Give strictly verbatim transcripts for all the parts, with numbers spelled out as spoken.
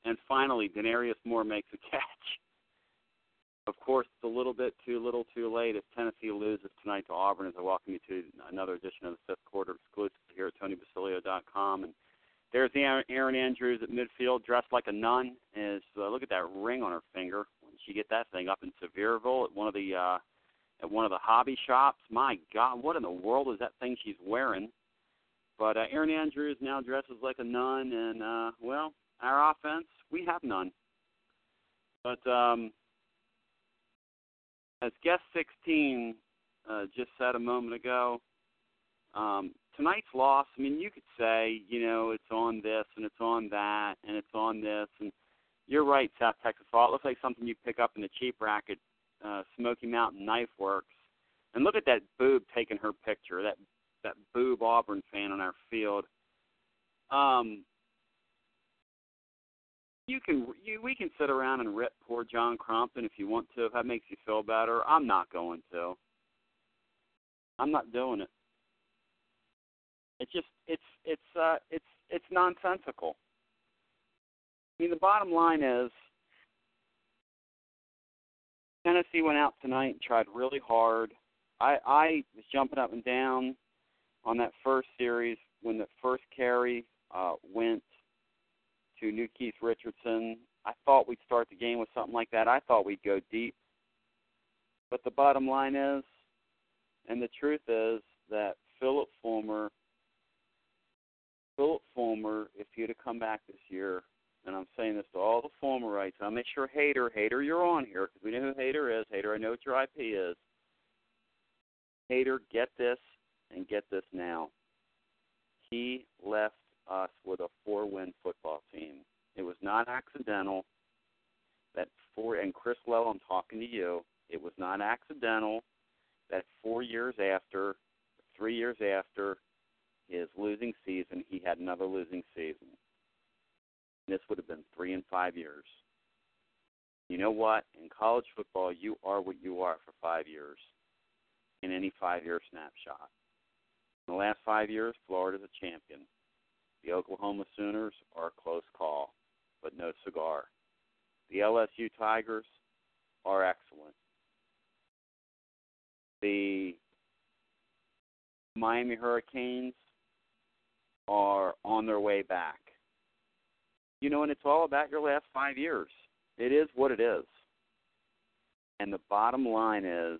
And finally, Denarius Moore makes a catch. Of course, it's a little bit too little too late as Tennessee loses tonight to Auburn, as I welcome you to another edition of the Fifth Quarter exclusive here at Tony Basilio dot com. And there's the Erin Andrews at midfield, dressed like a nun. Is uh, look at that ring on her finger. When she get that thing up in Sevierville at one of the uh, at one of the hobby shops. My God, what in the world is that thing she's wearing? But uh, Erin Andrews now dresses like a nun, and uh, well, our offense, we have none. But um, as guest sixteen uh, just said a moment ago, um, tonight's loss, I mean, you could say, you know, it's on this and it's on that and it's on this. And you're right, South Texas Fall. It looks like something you pick up in the cheap racket, uh, Smoky Mountain Knife Works. And look at that boob taking her picture, that that boob Auburn fan on our field. Um, you can you, we can sit around and rip poor John Crumpton if you want to, if that makes you feel better. I'm not going to. I'm not doing it. It's just it's it's uh, it's it's nonsensical. I mean, the bottom line is Tennessee went out tonight and tried really hard. I, I was jumping up and down on that first series when the first carry uh, went to New Keith Richardson. I thought we'd start the game with something like that. I thought we'd go deep. But the bottom line is, and the truth is, that Philip Fulmer, Philip Fulmer, if he'd have come back this year, and I'm saying this to all the Fulmerites, I'll make sure Hader, Hader, you're on here, because we know who Hader is. Hader, I know what your I P is. Hader, get this, and get this now. He left us with a four-win football team. It was not accidental. That four, and Chris Lowe, I'm talking to you. It was not accidental that four years after, three years after his losing season, he had another losing season. This would have been three and five years. You know what? In college football, you are what you are for five years in any five-year snapshot. In the last five years, Florida's a champion. The Oklahoma Sooners are a close call, but no cigar. The L S U Tigers are excellent. The Miami Hurricanes are on their way back. You know, and it's all about your last five years. It is what it is. And the bottom line is,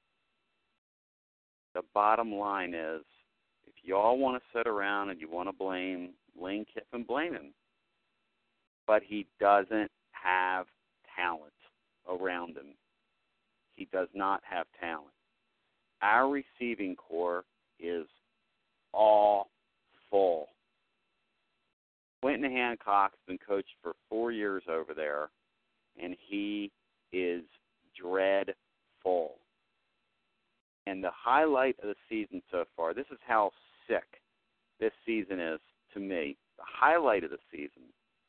the bottom line is, if you all want to sit around and you want to blame Lane Kiffin, blame him. But he doesn't have talent around him. He does not have talent. Our receiving corps is all full. Quentin Hancock's been coached for four years over there, and he is dreadful. And the highlight of the season so far, this is how sick this season is to me. The highlight of the season,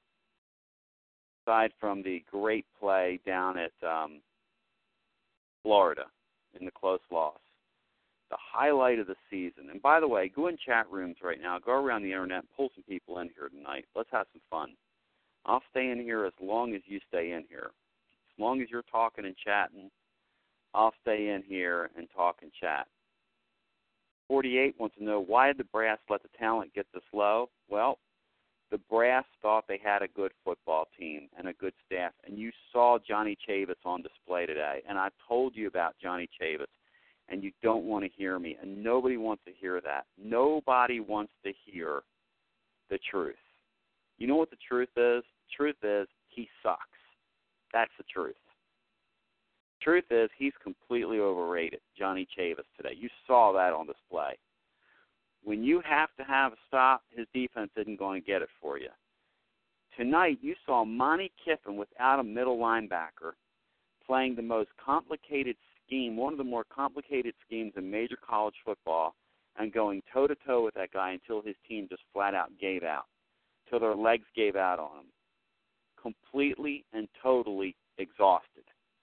aside from the great play down at um, Florida in the close loss, the highlight of the season. And by the way, go in chat rooms right now. Go around the internet, pull some people in here tonight. Let's have some fun. I'll stay in here as long as you stay in here. As long as you're talking and chatting, I'll stay in here and talk and chat. forty-eight wants to know, why did the brass let the talent get this low? Well, the brass thought they had a good football team and a good staff, and you saw Johnny Chavis on display today, and I told you about Johnny Chavis, and you don't want to hear me, and nobody wants to hear that. Nobody wants to hear the truth. You know what the truth is? The truth is he sucks. That's the truth. Truth is, he's completely overrated, Johnny Chavis, today. You saw that on display. When you have to have a stop, his defense isn't going to get it for you. Tonight, you saw Monty Kiffin without a middle linebacker playing the most complicated scheme, one of the more complicated schemes in major college football, and going toe-to-toe with that guy until his team just flat out gave out, until their legs gave out on him. Completely and totally exhausted.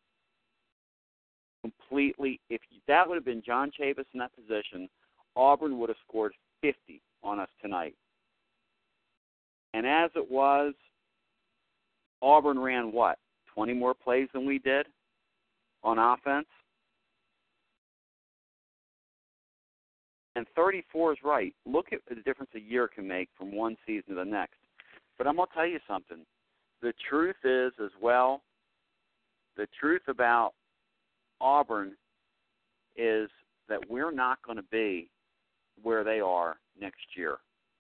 Completely. If that would have been John Chavis in that position, Auburn would have scored fifty on us tonight. And as it was, Auburn ran what, twenty more plays than we did on offense? And thirty-four is right. Look at the difference a year can make from one season to the next. But I'm going to tell you something. The truth is, as well, the truth about Auburn is that we're not going to be where they are next year.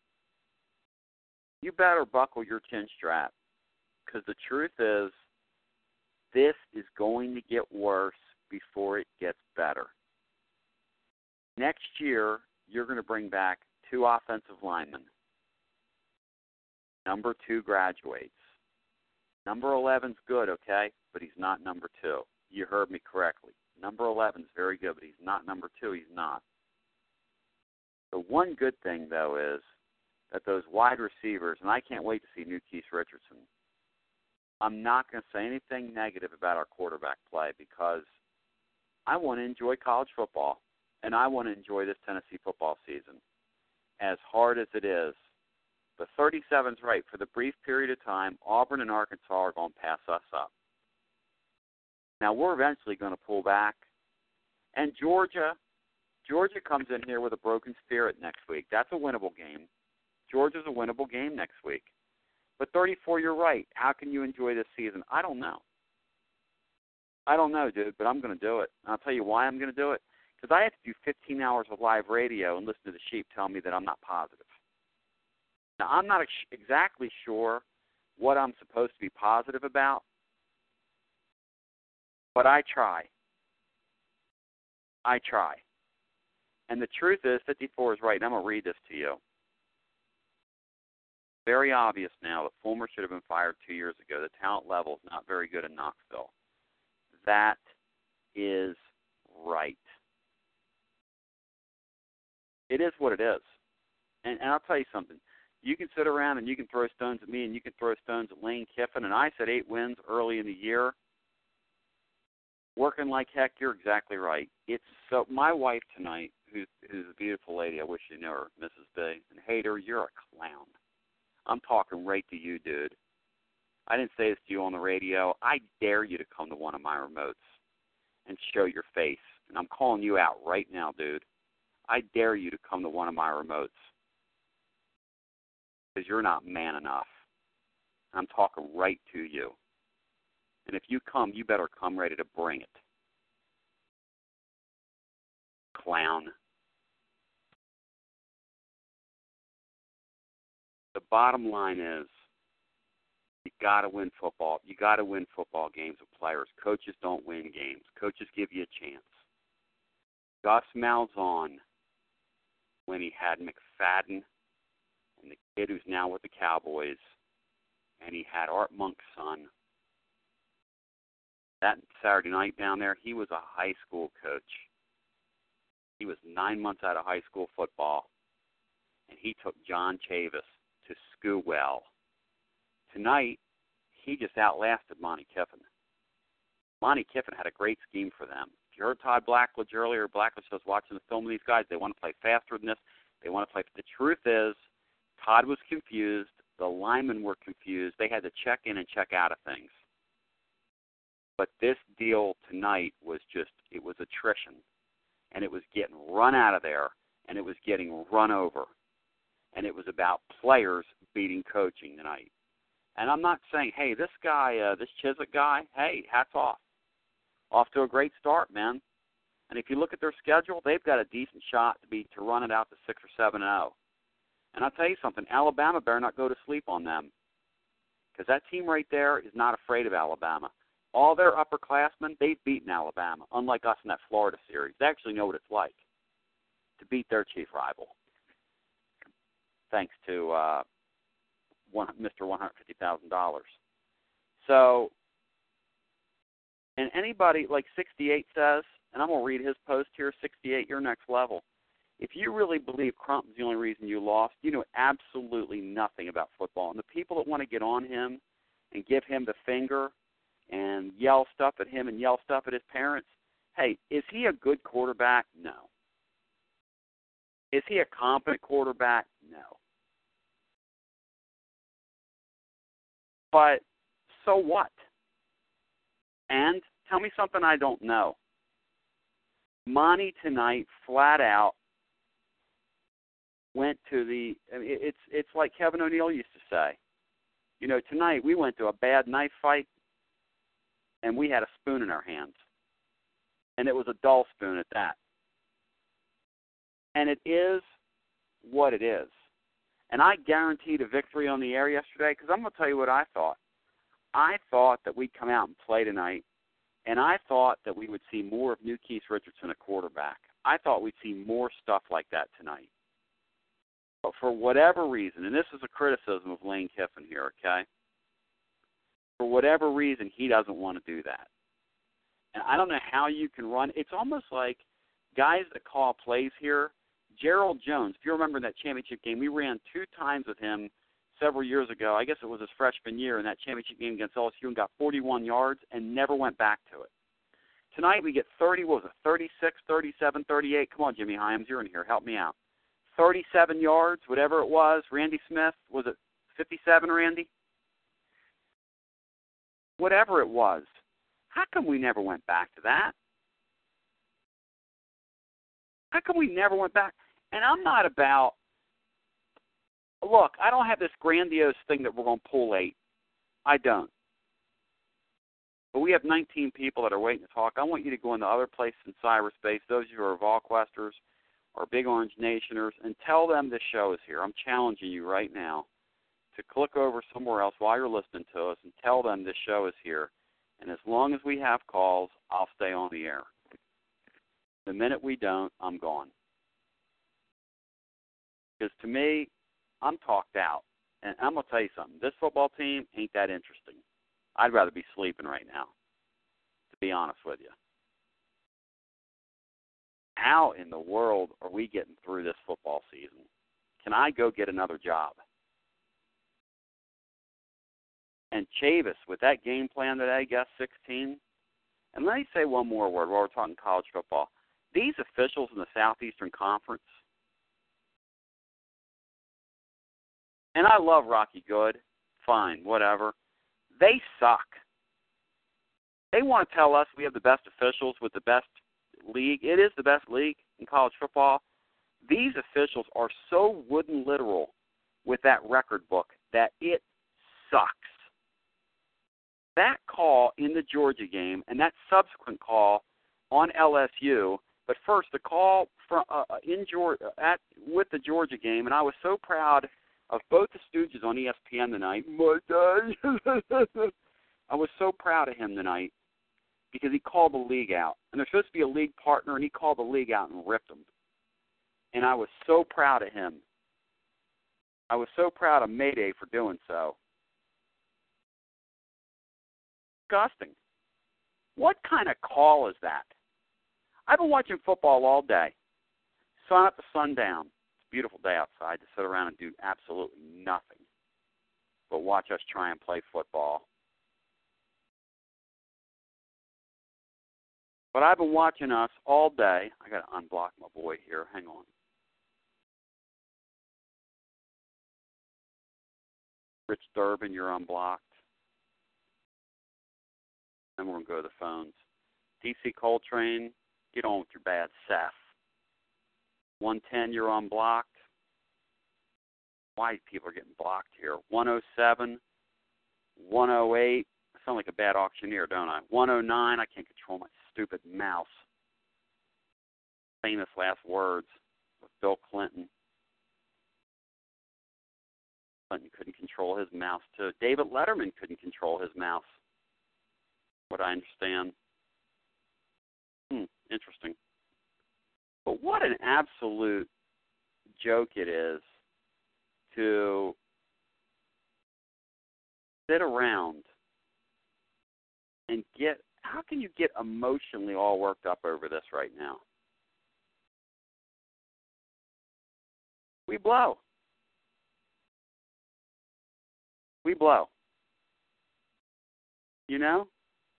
You better buckle your chin strap, because the truth is this is going to get worse before it gets better. Next year, you're going to bring back two offensive linemen. Number two graduates. Number eleven's good, okay, but he's not number two. You heard me correctly. Number eleven's very good, but he's not number two. He's not. The one good thing, though, is that those wide receivers, and I can't wait to see new Keith Richardson. I'm not going to say anything negative about our quarterback play because I want to enjoy college football, and I want to enjoy this Tennessee football season. As hard as it is, the thirty-seven's right. For the brief period of time, Auburn and Arkansas are going to pass us up. Now, we're eventually going to pull back. And Georgia, Georgia comes in here with a broken spirit next week. That's a winnable game. Georgia's a winnable game next week. But thirty-four, you're right. How can you enjoy this season? I don't know. I don't know, dude, but I'm going to do it. And I'll tell you why I'm going to do it. Because I have to do fifteen hours of live radio and listen to the sheep tell me that I'm not positive. Now, I'm not ex- exactly sure what I'm supposed to be positive about, but I try. I try. And the truth is, fifty-four is right, and I'm going to read this to you. Very obvious now that Fulmer should have been fired two years ago. The talent level is not very good in Knoxville. That is right. It is what it is. And, and I'll tell you something. You can sit around and you can throw stones at me and you can throw stones at Lane Kiffin, and I said eight wins early in the year. Working like heck, you're exactly right. It's so. My wife tonight, who's, who's a beautiful lady, I wish you knew her, Missus B, and Hader, you're a clown. I'm talking right to you, dude. I didn't say this to you on the radio. I dare you to come to one of my remotes and show your face. And I'm calling you out right now, dude. I dare you to come to one of my remotes because you're not man enough. I'm talking right to you. And if you come, you better come ready to bring it. Clown. The bottom line is you got to win football. You got to win football games with players. Coaches don't win games. Coaches give you a chance. Gus Malzahn, when he had McFadden and the kid who's now with the Cowboys, and he had Art Monk's son, that Saturday night down there, he was a high school coach. He was nine months out of high school football, and he took John Chavis to school well. Tonight, he just outlasted Monty Kiffin. Monty Kiffin had a great scheme for them. If you heard Todd Blackledge earlier, Blackledge was watching the film of these guys. They want to play faster than this. They want to play. The truth is, Todd was confused. The linemen were confused. They had to check in and check out of things. But this deal tonight was just, it was attrition. And it was getting run out of there, and it was getting run over. And it was about players beating coaching tonight. And I'm not saying, hey, this guy, uh, this Chiswick guy, hey, hats off. Off to a great start, man. And if you look at their schedule, they've got a decent shot to be to run it out to six or seven and oh. And I'll tell you something, Alabama better not go to sleep on them, because that team right there is not afraid of Alabama. All their upperclassmen, they've beaten Alabama, unlike us in that Florida series. They actually know what it's like to beat their chief rival, thanks to uh, one, Mister one hundred fifty thousand dollars. So, and anybody, like sixty-eight says, and I'm going to read his post here, sixty-eight, you're next level. If you really believe Crumpton's the only reason you lost, you know absolutely nothing about football. And the people that want to get on him and give him the finger and yell stuff at him and yell stuff at his parents, hey, is he a good quarterback? No. Is he a competent quarterback? No. But so what? And tell me something I don't know. Monty tonight flat out went to the, I mean, it's it's like Kevin O'Neill used to say. You know, tonight we went to a bad knife fight, and we had a spoon in our hands. And it was a dull spoon at that. And it is what it is. And I guaranteed a victory on the air yesterday because I'm going to tell you what I thought. I thought that we'd come out and play tonight, and I thought that we would see more of New Keith Richardson at quarterback. I thought we'd see more stuff like that tonight. But for whatever reason, and this is a criticism of Lane Kiffin here, okay? For whatever reason, he doesn't want to do that. And I don't know how you can run. It's almost like guys that call plays here, Gerald Jones, if you remember that championship game, we ran two times with him several years ago. I guess it was his freshman year in that championship game against L S U and got forty-one yards and never went back to it. Tonight we get thirty, what was it, thirty-six, thirty-seven, thirty-eight. Come on, Jimmy Hyams, you're in here. Help me out. thirty-seven yards, whatever it was. Randy Smith, was it fifty-seven, Randy? Whatever it was. How come we never went back to that? How come we never went back? And I'm not about, look, I don't have this grandiose thing that we're going to pull eight. I don't. But we have nineteen people that are waiting to talk. I want you to go into other places in cyberspace, those of you who are VolQuesters or Big Orange Nationers, and tell them this show is here. I'm challenging you right now to click over somewhere else while you're listening to us and tell them this show is here. And as long as we have calls, I'll stay on the air. The minute we don't, I'm gone. Because to me, I'm talked out. And I'm going to tell you something. This football team ain't that interesting. I'd rather be sleeping right now, to be honest with you. How in the world are we getting through this football season? Can I go get another job? And Chavis, with that game plan today, guess sixteen. And let me say one more word while we're talking college football. These officials in the Southeastern Conference, and I love Rocky Good, fine, whatever, they suck. They want to tell us we have the best officials with the best league. It is the best league in college football. These officials are so wooden literal with that record book that it sucks. That call in the Georgia game and that subsequent call on L S U, but first the call from uh, in Georgia at with the Georgia game, and I was so proud of both the Stooges on E S P N tonight. My dad, I was so proud of him tonight because he called the league out, and they're supposed to be a league partner, and he called the league out and ripped them. And I was so proud of him. I was so proud of Mayday for doing so. Disgusting. What kind of call is that? I've been watching football all day. Sun up to sundown. It's a beautiful day outside to sit around and do absolutely nothing but watch us try and play football. But I've been watching us all day. I got to unblock my boy here. Hang on. Rich Durbin, you're unblocked. Then we're going to go to the phones. D C Coltrane, get on with your bad Seth. one ten, you're unblocked. Why people are getting blocked here? one oh seven, one oh eight. I sound like a bad auctioneer, don't I? one oh nine, I can't control my stupid mouse. Famous last words with Bill Clinton. Clinton couldn't control his mouse, too. David Letterman couldn't control his mouse. What I understand. Hmm, interesting. But what an absolute joke it is to sit around and get, how can you get emotionally all worked up over this right now? We blow. We blow. You know?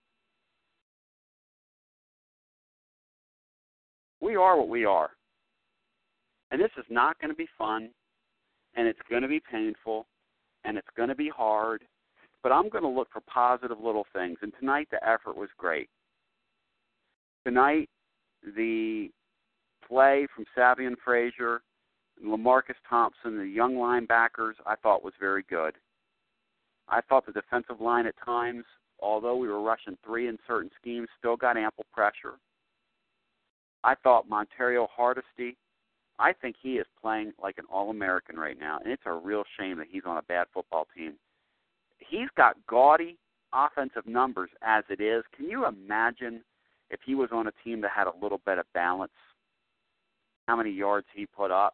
We are what we are. And this is not going to be fun, and it's going to be painful, and it's going to be hard. but I'm going to look for positive little things. And tonight the effort was great. Tonight the play from Savion Frazier, LaMarcus Thompson, the young linebackers, I thought was very good. I thought the defensive line at times, although we were rushing three in certain schemes, still got ample pressure. I thought Montario Hardesty, I think he is playing like an All-American right now, and it's a real shame that he's on a bad football team. He's got gaudy offensive numbers as it is. Can you imagine if he was on a team that had a little bit of balance, how many yards he put up?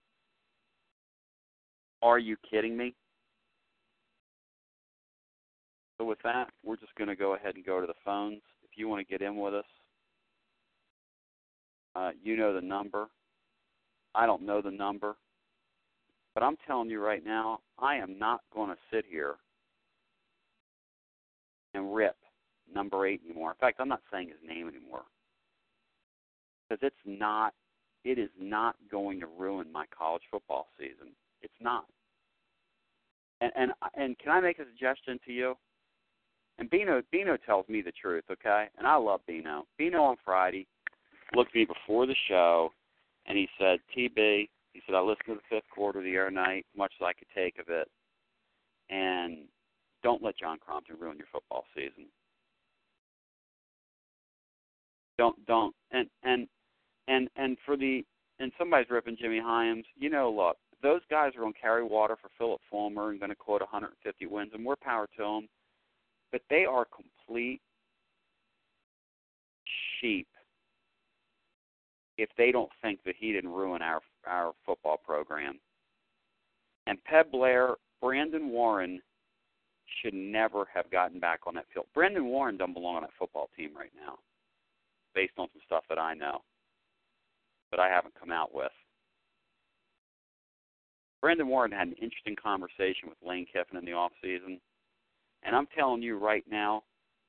Are you kidding me? So with that, we're just going to go ahead and go to the phones. If you want to get in with us, uh, you know the number. I don't know the number. But I'm telling you right now, I am not going to sit here and rip number eight anymore. In fact, I'm not saying his name anymore. Because it's not, it is not going to ruin my college football season. It's not. And and and can I make a suggestion to you? And Bino, Bino tells me the truth, okay? And I love Bino. Bino on Friday looked at me before the show, and he said, T B, he said, I listened to the fifth quarter of the air night, much as I could take of it, and don't let John Crompton ruin your football season. Don't, don't, and, and, and, and for the, and somebody's ripping Jimmy Hyams, you know, look, those guys are going to carry water for Philip Fulmer and going to quote one hundred fifty wins, and more power to them. But they are complete sheep if they don't think that he didn't ruin our our football program. And Peb Blair, Brandon Warren should never have gotten back on that field. Brandon Warren doesn't belong on that football team right now, based on some stuff that I know, but I haven't come out with. Brandon Warren had an interesting conversation with Lane Kiffin in the offseason. And I'm telling you right now,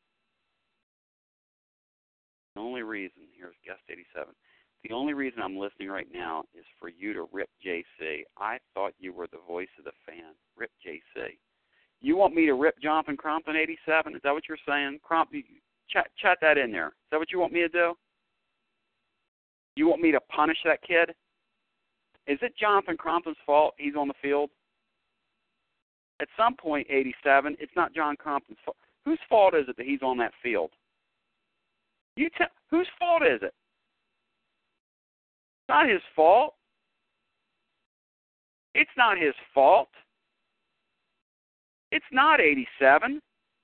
the only reason, here's Guest eighty-seven, the only reason I'm listening right now is for you to rip J C. I thought you were the voice of the fan. Rip J C. You want me to rip Jonathan Crompton eighty-seven? Is that what you're saying? Crompton, chat, chat that in there. Is that what you want me to do? You want me to punish that kid? Is it Jonathan Crompton's fault he's on the field? At some point, eighty-seven, it's not John Crompton's fault. Whose fault is it that he's on that field? You tell. Whose fault is it? It's not his fault. It's not his fault. It's not eighty-seven.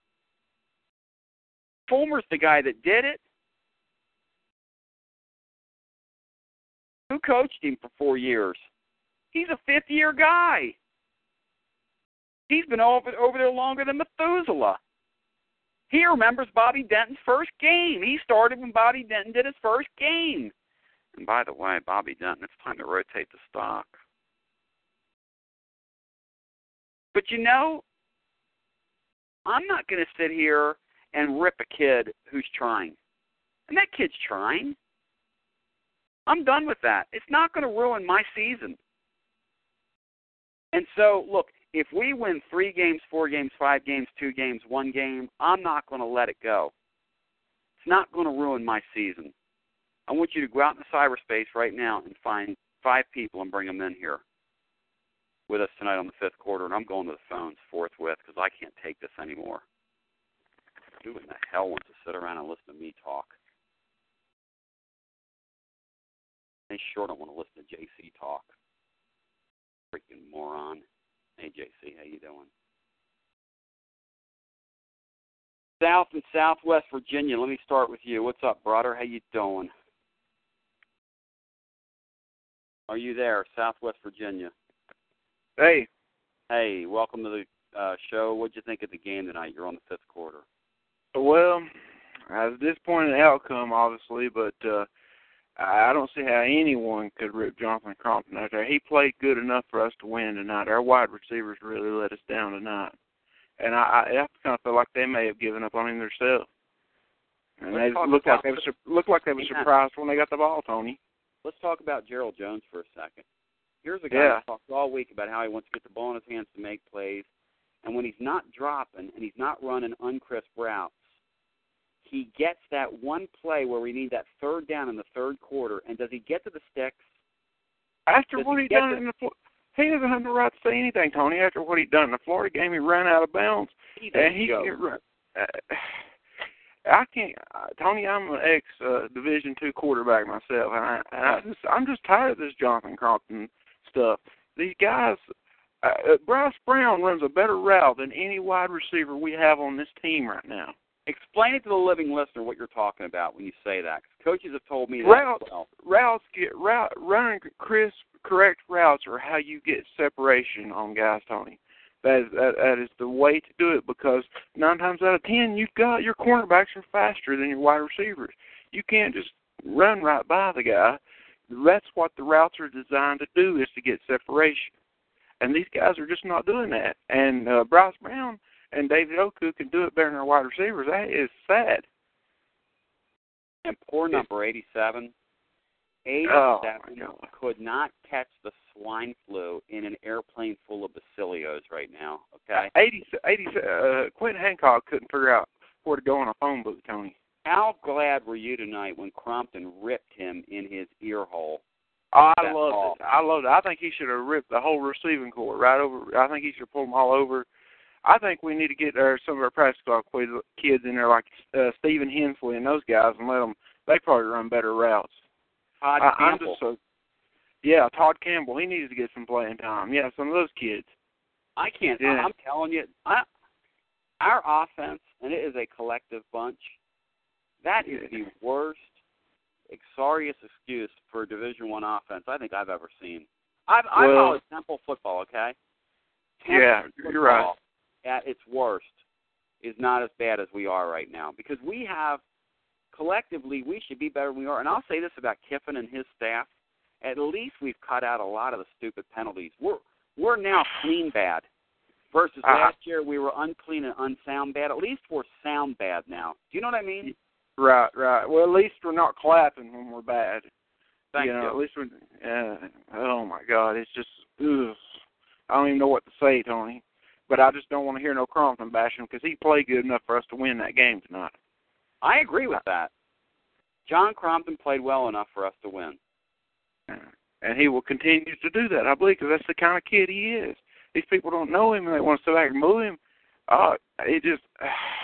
Fulmer's the guy that did it. Who coached him for four years? He's a fifth-year guy. He's been over, over there longer than Methuselah. He remembers Bobby Denton's first game. He started when Bobby Denton did his first game. And by the way, Bobby Denton, it's time to rotate the stock. But you know, I'm not going to sit here and rip a kid who's trying. And that kid's trying. I'm done with that. It's not going to ruin my season. And so, look, if we win three games, four games, five games, two games, one game, I'm not going to let it go. It's not going to ruin my season. I want you to go out into cyberspace right now and find five people and bring them in here with us tonight on the fifth quarter, and I'm going to the phones forthwith because I can't take this anymore. Who in the hell wants to sit around and listen to me talk? They sure don't want to listen to J C talk. Freaking moron. Hey, J C, how you doing? South and Southwest Virginia. Let me start with you. What's up, brother? How you doing? Are you there, Southwest Virginia? Hey. Hey, welcome to the uh, show. What'd you think of the game tonight? You're on the fifth quarter. Well, I was disappointed in the outcome, obviously, but uh, I don't see how anyone could rip Jonathan Crompton out there. He played good enough for us to win tonight. Our wide receivers really let us down tonight. And I, I, I kind of feel like they may have given up on him themselves. And Let's they looked like they, were, looked like they were surprised when they got the ball, Tony. Let's talk about Gerald Jones for a second. Here's a guy yeah. who talks all week about how he wants to get the ball in his hands to make plays. and when he's not dropping and he's not running uncrisp routes, he gets that one play where we need that third down in the third quarter, and does he get to the sticks? After does what he he done to... in the he doesn't have the right to say anything, Tony. After what he done in the Florida game, he ran out of bounds, He's and he can't run. Uh, I can't, uh, Tony. I'm an ex uh, Division two quarterback myself, and, I, and I just, I'm just tired of this Jonathan Crompton stuff. These guys, uh, Bryce Brown runs a better route than any wide receiver we have on this team right now. Explain it to the living listener what you're talking about when you say that. Coaches have told me that. Routes, well. routes get route, running crisp, correct routes are how you get separation on guys, Tony. That is, that, that is the way to do it, because nine times out of ten, you've got your cornerbacks are faster than your wide receivers. You can't just run right by the guy. That's what the routes are designed to do, is to get separation. And these guys are just not doing that. And uh, Bryce Brown and David Oku can do it better than our wide receivers. That is sad. And poor number eighty-seven. eighty-seven oh could not catch the swine flu in an airplane full of bacillios right now, okay? eighty, eighty, uh, Quentin Hancock couldn't figure out where to go in a phone booth, Tony. How glad were you tonight when Crompton ripped him in his ear hole? Oh, I love it. I love it. I think he should have ripped the whole receiving corps right over. I think he should have pulled them all over. I think we need to get our, some of our practice squad kids in there like uh, Stephen Hensley and those guys and let them, they probably run better routes. Todd I, Campbell. I'm just so, yeah, Todd Campbell. He needs to get some playing time. Yeah, some of those kids. I can't. Yeah. I'm telling you, I, our offense, and it is a collective bunch, that is the worst, exorious excuse for a Division One offense I think I've ever seen. I've, I well, followed Temple football, okay? Temple yeah, football, you're right. At its worst, is not as bad as we are right now, because we have, collectively, we should be better than we are. And I'll say this about Kiffin and his staff. At least we've cut out a lot of the stupid penalties. We're we're now clean bad. Versus uh, last year we were unclean and unsound bad. At least we're sound bad now. Do you know what I mean? Right, right. Well, at least we're not clapping when we're bad. Thank you. Know, you. At least we're, uh, oh, my God. It's just, ugh. I don't even know what to say, Tony. But I just don't want to hear no Crompton bashing because he played good enough for us to win that game tonight. I agree with that. John Crompton played well enough for us to win. And he will continue to do that, I believe, because that's the kind of kid he is. These people don't know him and they want to sit back and move him. Uh, it just, uh,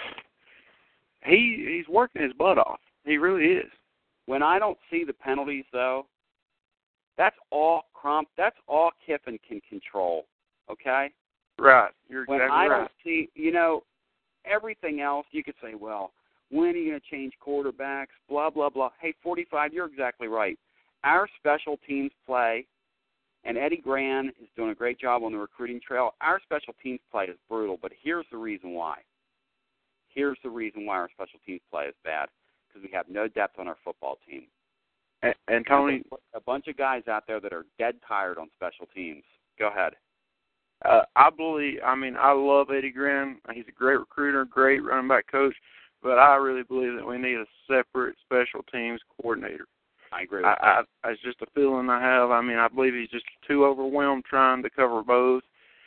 he he's working his butt off. He really is. When I don't see the penalties, though, that's all Crump, that's all Kiffin can control, okay? Right. You're when exactly I right. don't see, you know, everything else, you could say, well, when are you going to change quarterbacks, blah, blah, blah. Hey, forty-five, you're exactly right. Our special teams play, and Eddie Gran is doing a great job on the recruiting trail. Our special teams play is brutal, but here's the reason why. Here's the reason why our special teams play is bad, because we have no depth on our football team. And, and Tony, a bunch of guys out there that are dead tired on special teams. Go ahead. Uh, I believe, I mean, I love Eddie Gran. He's a great recruiter, great running back coach, but I really believe that we need a separate special teams coordinator. I agree with I, that. I, it's just a feeling I have. I mean, I believe he's just too overwhelmed trying to cover both,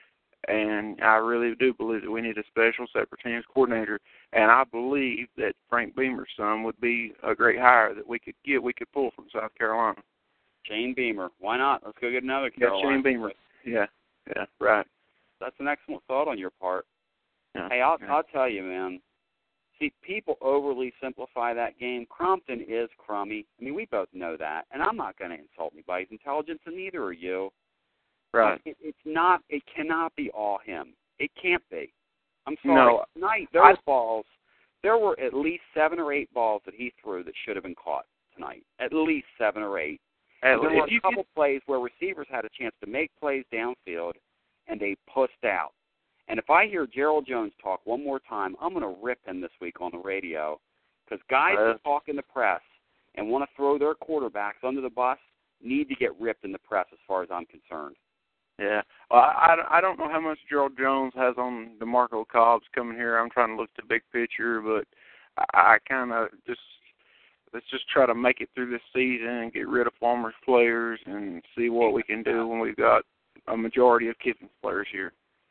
and I really do believe that we need a special separate teams coordinator, and I believe that Frank Beamer's son would be a great hire that we could get, we could pull from South Carolina. Shane Beamer. Why not? Let's go get another Carolina. Yeah, Shane Beamer. Yeah, yeah, right. That's an excellent thought on your part. Yeah, hey, I'll, yeah. I'll tell you, man. See, people overly simplify that game. Crompton is crummy. I mean, we both know that, and I'm not going to insult anybody's intelligence, and neither are you. Right. It, it's not. It cannot be all him. It can't be. I'm sorry. No, Tonight, there I, were balls. There were at least seven or eight balls that he threw that should have been caught tonight. At least seven or eight. At, there were if a you couple could, plays where receivers had a chance to make plays downfield, and they pussed out. And if I hear Gerald Jones talk one more time, I'm going to rip him this week on the radio, because guys uh, that talk in the press and want to throw their quarterbacks under the bus need to get ripped in the press as far as I'm concerned. Yeah. Well, I, I don't know how much Gerald Jones has on DeMarco Cobbs coming here. I'm trying to look at the big picture, but I, I kind of just, let's just try to make it through this season and get rid of Farmer's players and see what we can do when we've got a majority of Kiffin's players here.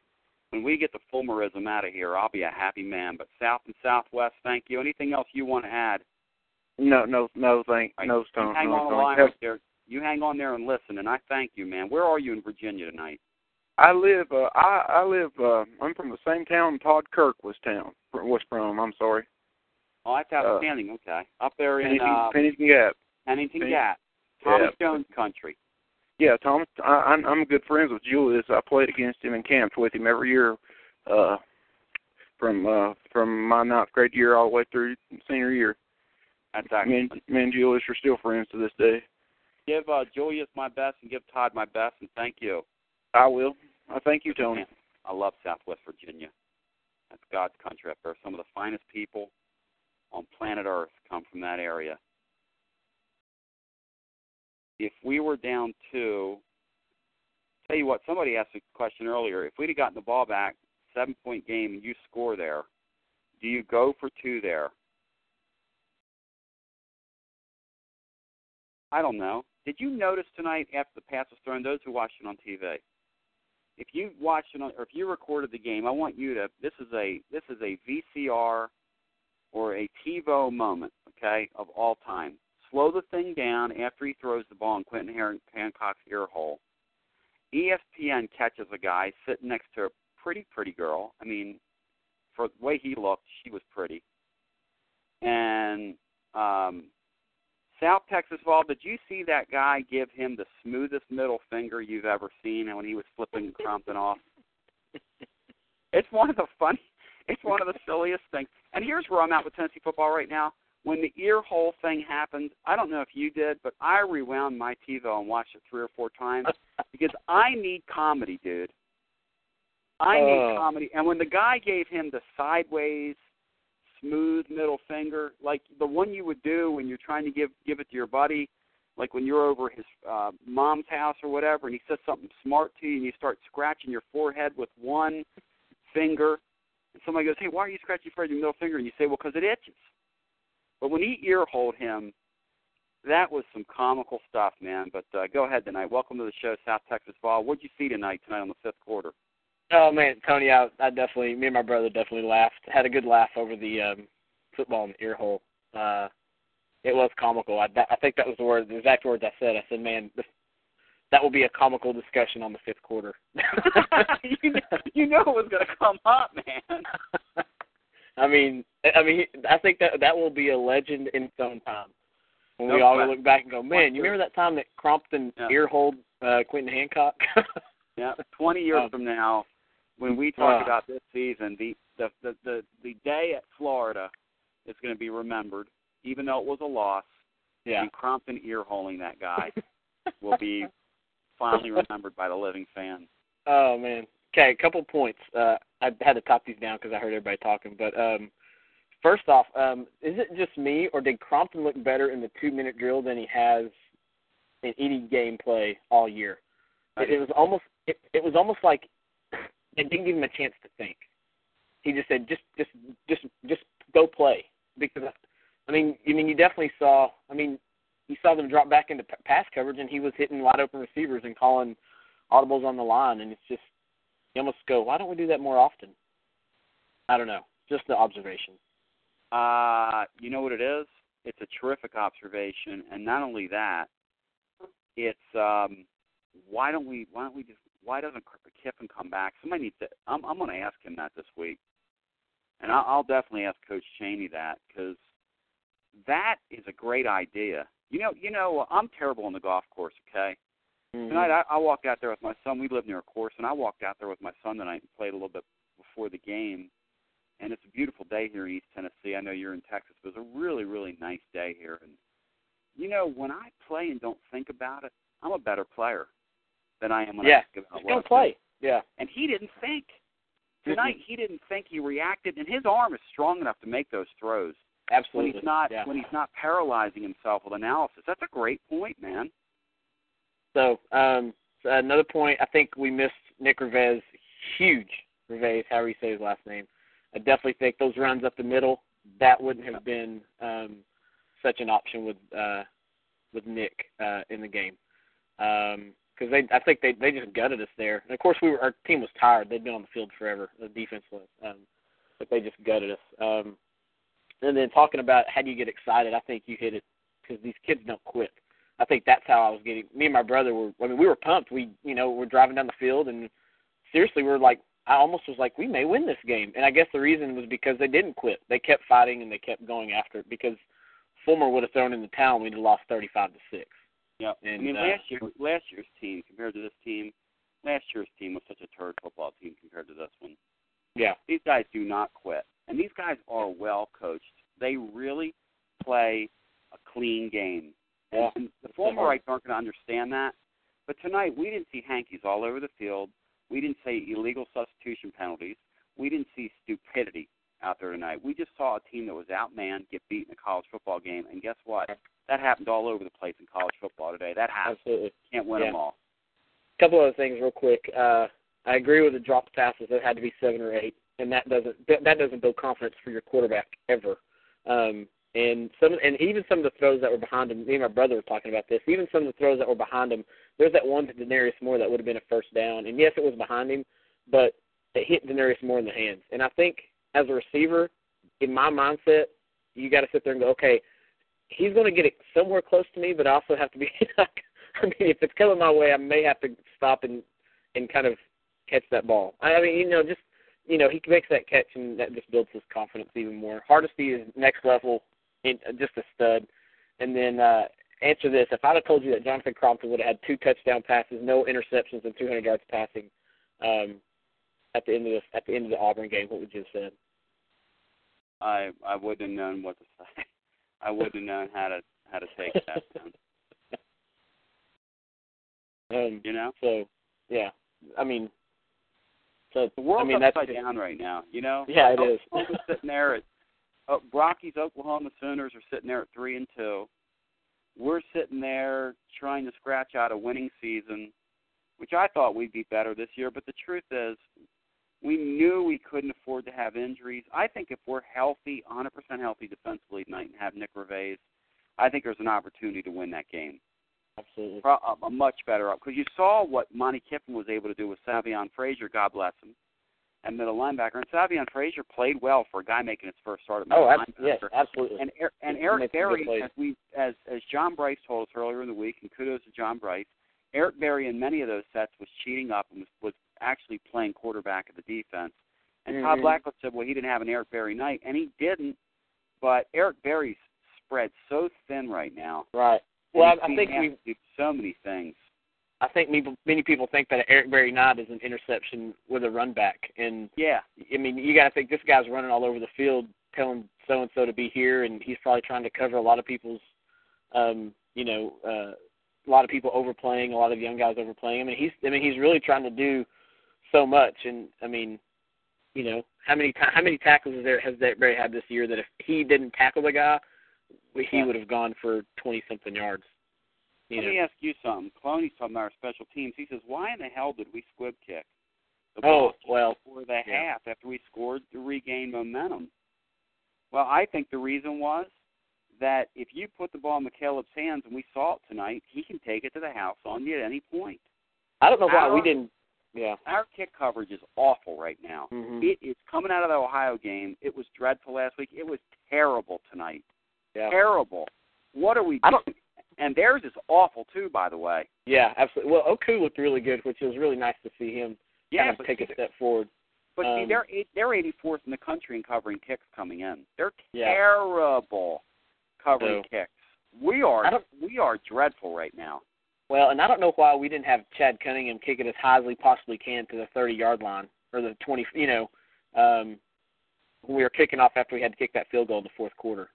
when we get the Fulmerism out of here, I'll be a happy man. But South and Southwest, thank you. Anything else you want to add? No, no, no, thank, right. no, Stone. You hang no, on the Stone. line right there. You hang on there and listen, and I thank you, man. Where are you in Virginia tonight? I live. Uh, I I live. Uh, I'm from the same town Todd Kirk was town was from. I'm sorry. Oh, that's outstanding. Uh, okay, up there in Pennington, uh, Pennington Gap. Pennington Pen- Gap, Thomas yeah. Jones country. Yeah, Thomas. I, I'm I'm good friends with Julius. I played against him and camped with him every year, uh, from uh, from my ninth grade year all the way through senior year. That's excellent. Me and, me and Julius are still friends to this day. Give uh, Julius my best and give Todd my best, and thank you. I will. I thank you, Tony. I love Southwest Virginia. That's God's country up there. Some of the finest people on planet Earth come from that area. If we were down two, tell you what, somebody asked a question earlier. If we'd have gotten the ball back, seven-point game, and you score there, do you go for two there? I don't know. Did you notice tonight after the pass was thrown, those who watched it on T V, if you watched it on, or if you recorded the game, I want you to, this is a this is a V C R or a TiVo moment, okay, of all time. Slow the thing down after he throws the ball in Quentin Hancock's ear hole. E S P N catches a guy sitting next to a pretty, pretty girl. I mean, for the way he looked, she was pretty. And um, South Texas Vol, did you see that guy give him the smoothest middle finger you've ever seen when he was flipping Crompton off? It's one of the funny, it's one of the silliest things. And here's where I'm at with Tennessee football right now. When the ear hole thing happened, I don't know if you did, but I rewound my TiVo and watched it three or four times because I need comedy, dude. I need uh. comedy. And when the guy gave him the sideways, smooth middle finger, like the one you would do when you're trying to give give it to your buddy, like when you're over his uh, mom's house or whatever, and he says something smart to you, and you start scratching your forehead with one finger, and somebody goes, "Hey, why are you scratching your middle finger?" And you say, "Well, because it itches." But when he ear-holed him, that was some comical stuff, man. But uh, go ahead tonight. Welcome to the show, South Texas Vol. What did you see tonight, tonight on the fifth quarter? Oh, man, Tony, I, I definitely, me and my brother definitely laughed. Had a good laugh over the um, football in the ear hole. Uh, it was comical. I, I think that was the word, the exact words I said. I said, man, this, that will be a comical discussion on the fifth quarter. you, know, you know it was going to come up, man. I mean, I mean, I think that that will be a legend in its own time. When no we all question. look back and go, man, you remember that time that Crompton yeah. ear-holed uh, Quentin Hancock? Yeah, twenty years um, from now, when we talk uh, about this season, the, the, the, the, the day at Florida is going to be remembered, even though it was a loss. Yeah. And Crompton ear-holing that guy will be fondly remembered by the living fans. Oh, man. Okay, a couple points. Uh, I had to top these down because I heard everybody talking. But um, first off, um, is it just me, or did Crompton look better in the two-minute drill than he has in any gameplay all year? It, it was almost it, it was almost like they didn't give him a chance to think. He just said, just just just just go play. Because I mean, I mean, you definitely saw. I mean, you saw them drop back into pass coverage, and he was hitting wide open receivers and calling audibles on the line, and it's just. You almost go, why don't we do that more often? I don't know. Just the observation. Uh, you know what it is? It's a terrific observation, and not only that, it's um, why don't we? Why don't we just? Why doesn't Kiffin come back? Somebody needs to. I'm, I'm going to ask him that this week, and I'll, I'll definitely ask Coach Chaney that because that is a great idea. You know, you know, I'm terrible on the golf course. Okay. Mm-hmm. Tonight, I, I walked out there with my son. We live near a course, and I walked out there with my son tonight and played a little bit before the game. And it's a beautiful day here in East Tennessee. I know you're in Texas, but it's a really, really nice day here. And, you know, when I play and don't think about it, I'm a better player than I am when yeah. I think about Just what go I play. do. Yeah. And he didn't think. Tonight, mm-hmm. he didn't think. He reacted, and his arm is strong enough to make those throws. Absolutely. When he's not, yeah. when he's not paralyzing himself with analysis. That's a great point, man. So, um, so another point, I think we missed Nick Rivez, huge Rivez, however you say his last name. I definitely think those runs up the middle, that wouldn't have been um, such an option with uh, with Nick uh, in the game. Um, because they I think they they just gutted us there. And of course, we were our team was tired. They'd been on the field forever. The defense was, um, but they just gutted us. Um, and then talking about how do you get excited, I think you hit it because these kids don't quit. I think that's how I was getting. Me and my brother were. I mean, we were pumped. We you know we're driving down the field and seriously we're like. I almost was like, we may win this game. And I guess the reason was because they didn't quit. They kept fighting and they kept going after it because Fulmer would have thrown in the towel and we'd have lost thirty-five to six. Yeah. And, I mean, uh, last year, last year's team compared to this team, last year's team was such a turd football team compared to this one. Yeah. These guys do not quit. And these guys are well coached. They really play a clean game. Yeah. And the Fulmerites aren't going to understand that. But tonight, we didn't see hankies all over the field. We didn't see illegal substitution penalties. We didn't see stupidity out there tonight. We just saw a team that was outmanned get beat in a college football game. And guess what? That happened all over the place in college football today. That happens. Absolutely. Can't win yeah. them all. A couple other things real quick. Uh, I agree with the dropped passes. There had to be seven or eight, and that doesn't that doesn't build confidence for your quarterback ever. Um, and some and even some of the throws that were behind him. Me and my brother were talking about this. Even some of the throws that were behind him. There's that one to Denarius Moore that would have been a first down. And yes, it was behind him, but it hit Denarius Moore in the hands. And I think as a receiver, in my mindset, you got to sit there and go, okay, he's going to get it somewhere close to me, but I also have to be. I mean, if it's coming my way, I may have to stop and and kind of catch that ball. I mean, you know, just you know, he makes that catch, and that just builds his confidence even more. Hardesty is next level, in, just a stud. And then uh, answer this: if I'd have told you that Jonathan Crompton would have had two touchdown passes, no interceptions, and two hundred yards passing um, at the end of the at the end of the Auburn game, what would you have said? I I wouldn't have known what to say. I wouldn't have known how to how to take that down. Um, you know? So, yeah. I mean, so the world's I mean, upside that's, down right now. You know? Yeah, it is. Oklahoma's sitting there at uh, Rockies, Oklahoma Sooners are sitting there at three and two. We're sitting there trying to scratch out a winning season, which I thought we'd be better this year. But the truth is, we knew we couldn't afford to have injuries. I think if we're healthy, one hundred percent healthy defensively tonight and have Nick Gervais, I think there's an opportunity to win that game. Absolutely. A, a much better up. Because you saw what Monty Kiffin was able to do with Savion Frazier, God bless him, and middle linebacker. And Savion Frazier played well for a guy making his first start at middle oh, linebacker. Yes, absolutely. And, and Eric Berry, as, we, as, as John Bryce told us earlier in the week, and kudos to John Bryce, Eric Berry in many of those sets was cheating up and was, was actually playing quarterback of the defense. And mm-hmm. Todd Blackwood said, well, he didn't have an Eric Berry night, and he didn't. But Eric Berry's spread so thin right now. Right. Well, I, I think we do so many things. I think many, many people think that Eric Berry night is an interception with a run back, and yeah, I mean you got to think this guy's running all over the field, telling so and so to be here, and he's probably trying to cover a lot of people's, um, you know, uh, a lot of people overplaying, a lot of young guys overplaying. I mean he's I mean he's really trying to do so much, and I mean, you know, how many how many tackles is there has Eric Berry had this year that if he didn't tackle the guy, he would have gone for twenty-something yards. You Let know. me ask you something. Cloney's talking about our special teams. He says, why in the hell did we squib kick the oh, ball well, before the yeah. half after we scored to regain momentum? Well, I think the reason was that if you put the ball in McCaleb's hands, and we saw it tonight, he can take it to the house on you at any point. I don't know why our, we didn't. Yeah. Our kick coverage is awful right now. Mm-hmm. It is coming out of the Ohio game. It was dreadful last week. It was terrible tonight. Yeah. Terrible. What are we I don't, doing? And theirs is awful, too, by the way. Yeah, absolutely. Well, Oku looked really good, which was really nice to see him yeah, kind of take a step forward. But, um, see, they're they're eighty-fourth in the country in covering kicks coming in. They're yeah. terrible covering so, kicks. We are I don't, we are dreadful right now. Well, and I don't know why we didn't have Chad Cunningham kick it as high as we possibly can to the thirty-yard line or the twenty, you know, um, when we were kicking off after we had to kick that field goal in the fourth quarter.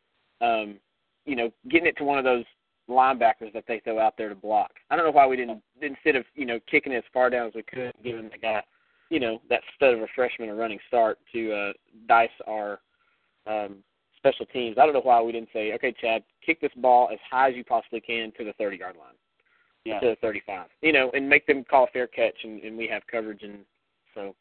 Um, you know, getting it to one of those linebackers that they throw out there to block. I don't know why we didn't, instead of, you know, kicking it as far down as we could, giving the guy, you know, that stud of a freshman a running start to uh, dice our um, special teams. I don't know why we didn't say, okay, Chad, kick this ball as high as you possibly can to the thirty-yard line, yeah. to the thirty-five, you know, and make them call a fair catch, and, and we have coverage. And so,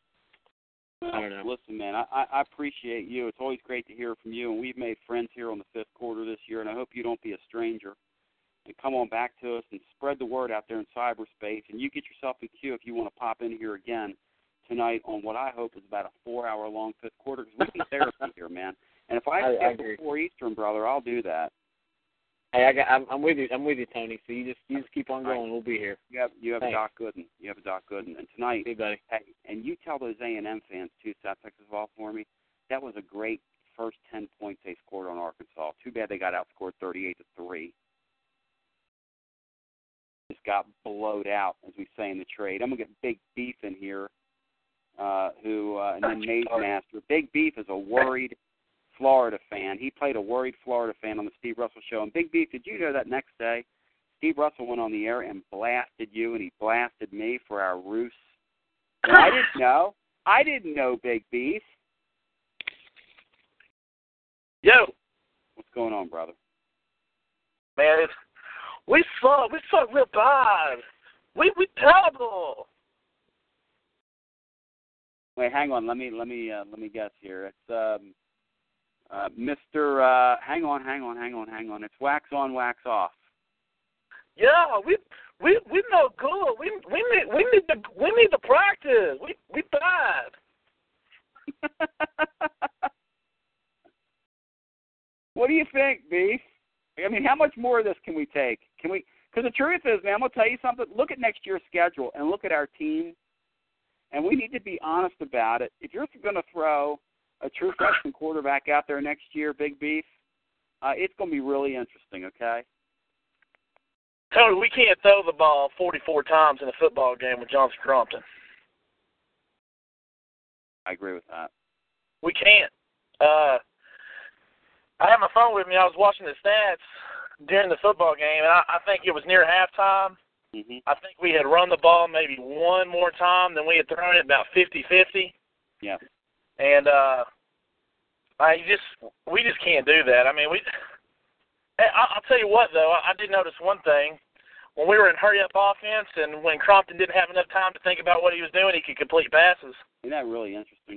well, I don't know. Listen, man, I, I appreciate you. It's always great to hear from you, and we've made friends here on the fifth quarter this year, and I hope you don't be a stranger. and come on back to us and spread the word out there in cyberspace. And you get yourself in queue if you want to pop in here again tonight on what I hope is about a four-hour-long fifth quarter, because we need therapy here, man. And if I have to I, I get before Eastern, brother, I'll do that. Hey, I got, I'm, I'm with you. I'm with you, Tony. So you just you just keep on going. Right. We'll be here. You have you have Thanks. a Doc Gooden. You have a Doc Gooden. And tonight, Hey, buddy. hey, and you tell those A and M fans too, South Texas Vol, for me. That was a great first ten points they scored on Arkansas. Too bad they got outscored thirty-eight to three. Just got blowed out, as we say in the trade. I'm gonna get Big Beef in here, uh, who uh, and then Maze Master. Big Beef is a worried Florida fan. He played a worried Florida fan on the Steve Russell Show. And Big Beef, did you know that next day, Steve Russell went on the air and blasted you, and he blasted me for our ruse? And I didn't know. I didn't know, Big Beef. Yo, what's going on, brother? Man, it's, we suck. We suck real bad. We we terrible. Wait, hang on. Let me let me uh, let me guess here. It's um, uh, Mister Uh, hang on, hang on, hang on, hang on. It's wax on, wax off. Yeah, we we we no good. We we need we need to we need to practice. We we bad. What do you think, Beef? I mean, how much more of this can we take? Can we? Because the truth is, man, I'm gonna tell you something. Look at next year's schedule and look at our team, and we need to be honest about it. If you're going to throw a true freshman quarterback out there next year, Big Beef, uh, it's going to be really interesting. Okay. Tony, we can't throw the ball forty-four times in a football game with Johnson Crompton. I agree with that. We can't. Uh, I had my phone with me. I was watching the stats during the football game, and I, I think it was near halftime. Mm-hmm. I think we had run the ball maybe one more time than we had thrown it, about fifty-fifty. Yeah. And uh, I just we just can't do that. I mean, we. I'll tell you what, though, I did notice one thing. When we were in hurry-up offense and when Crompton didn't have enough time to think about what he was doing, he could complete passes. Isn't that really interesting?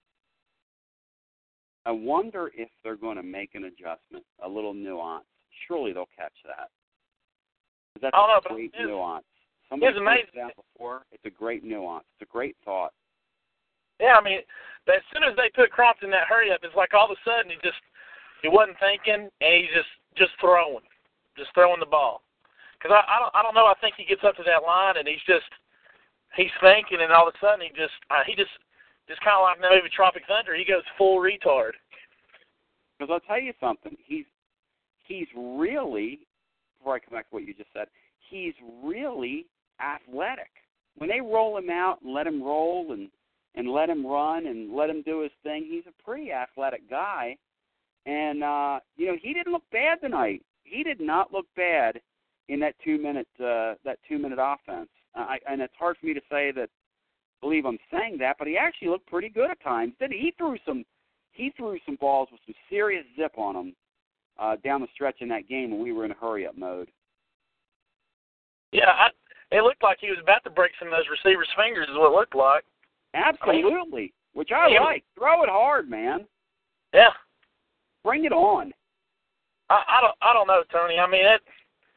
I wonder if they're going to make an adjustment, a little nuance. Surely they'll catch that. That's I don't know, a but great it's, nuance. Somebody it's amazing. that before. It's a great nuance. It's a great thought. Yeah, I mean, as soon as they put Crompton in that hurry-up, it's like all of a sudden he just he wasn't thinking, and he just just throwing, just throwing the ball. Because I, I don't I don't know. I think he gets up to that line and he's just he's thinking, and all of a sudden he just uh, he just just kind of like maybe Tropic Thunder. He goes full retard. Because I'll tell you something. He's he's really, before I come back to what you just said, he's really athletic. When they roll him out and let him roll and and let him run and let him do his thing, he's a pretty athletic guy. And, uh, you know, he didn't look bad tonight. He did not look bad in that two-minute uh, that two-minute offense. I, and it's hard for me to say that, believe I'm saying that, but he actually looked pretty good at times. Did he? He threw some, he threw some balls with some serious zip on them uh, down the stretch in that game when we were in a hurry-up mode. Yeah, I, it looked like he was about to break some of those receivers' fingers is what it looked like. Absolutely, I mean, which I yeah. like. Throw it hard, man. Yeah. Bring it on. I, I don't. I don't know, Tony. I mean, it,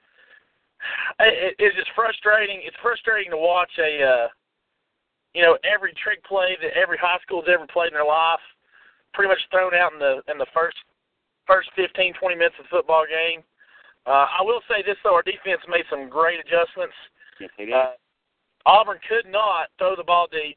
it. It's just frustrating. It's frustrating to watch a, uh, you know, every trick play that every high school's ever played in their life, pretty much thrown out in the in the first first fifteen, twenty minutes of the football game. Uh, I will say this though: our defense made some great adjustments. Yes, they did. Uh, Auburn could not throw the ball deep,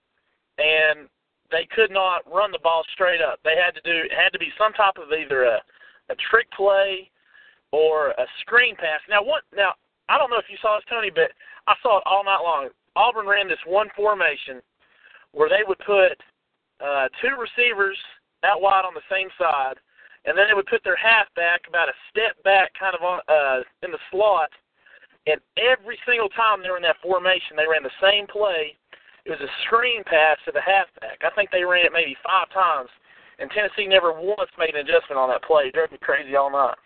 and they could not run the ball straight up. They had to do it had to be some type of either a, a trick play or a screen pass. Now what now I don't know if you saw this, Tony, but I saw it all night long. Auburn ran this one formation where they would put uh, two receivers out wide on the same side, and then they would put their halfback about a step back kind of on uh, in the slot. And every single time they were in that formation, they ran the same play. It was a screen pass to the halfback. I think they ran it maybe five times, and Tennessee never once made an adjustment on that play. It drove me crazy all night.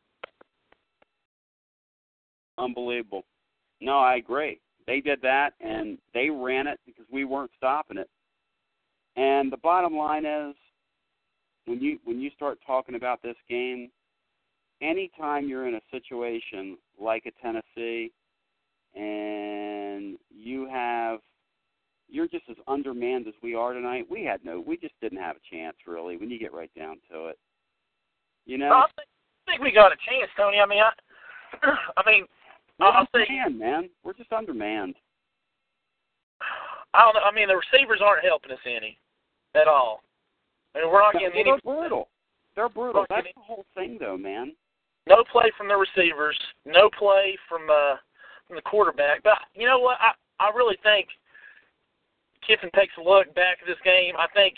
Unbelievable. No, I agree. They did that, and they ran it because we weren't stopping it. And the bottom line is, when you when you start talking about this game, anytime you're in a situation like a Tennessee and you have, you're just as undermanned as we are tonight, we had no, we just didn't have a chance, really, when you get right down to it. You know? Well, I think, I think we got a chance, Tony. I mean, I, I mean, we're I'll say, undermanned, man. We're just undermanned. I don't know. I mean, the receivers aren't helping us any at all. I mean, we're not getting They're any. brutal. They're brutal. Not That's getting, the whole thing, though, man. No play from the receivers. No play from uh, from the quarterback. But you know what? I I really think Kiffin takes a look back at this game. I think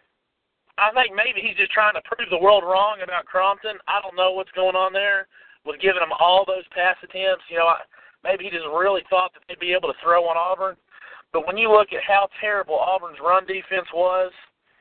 I think maybe he's just trying to prove the world wrong about Crompton. I don't know what's going on there with giving them all those pass attempts. You know, I, maybe he just really thought that they'd be able to throw on Auburn. But when you look at how terrible Auburn's run defense was,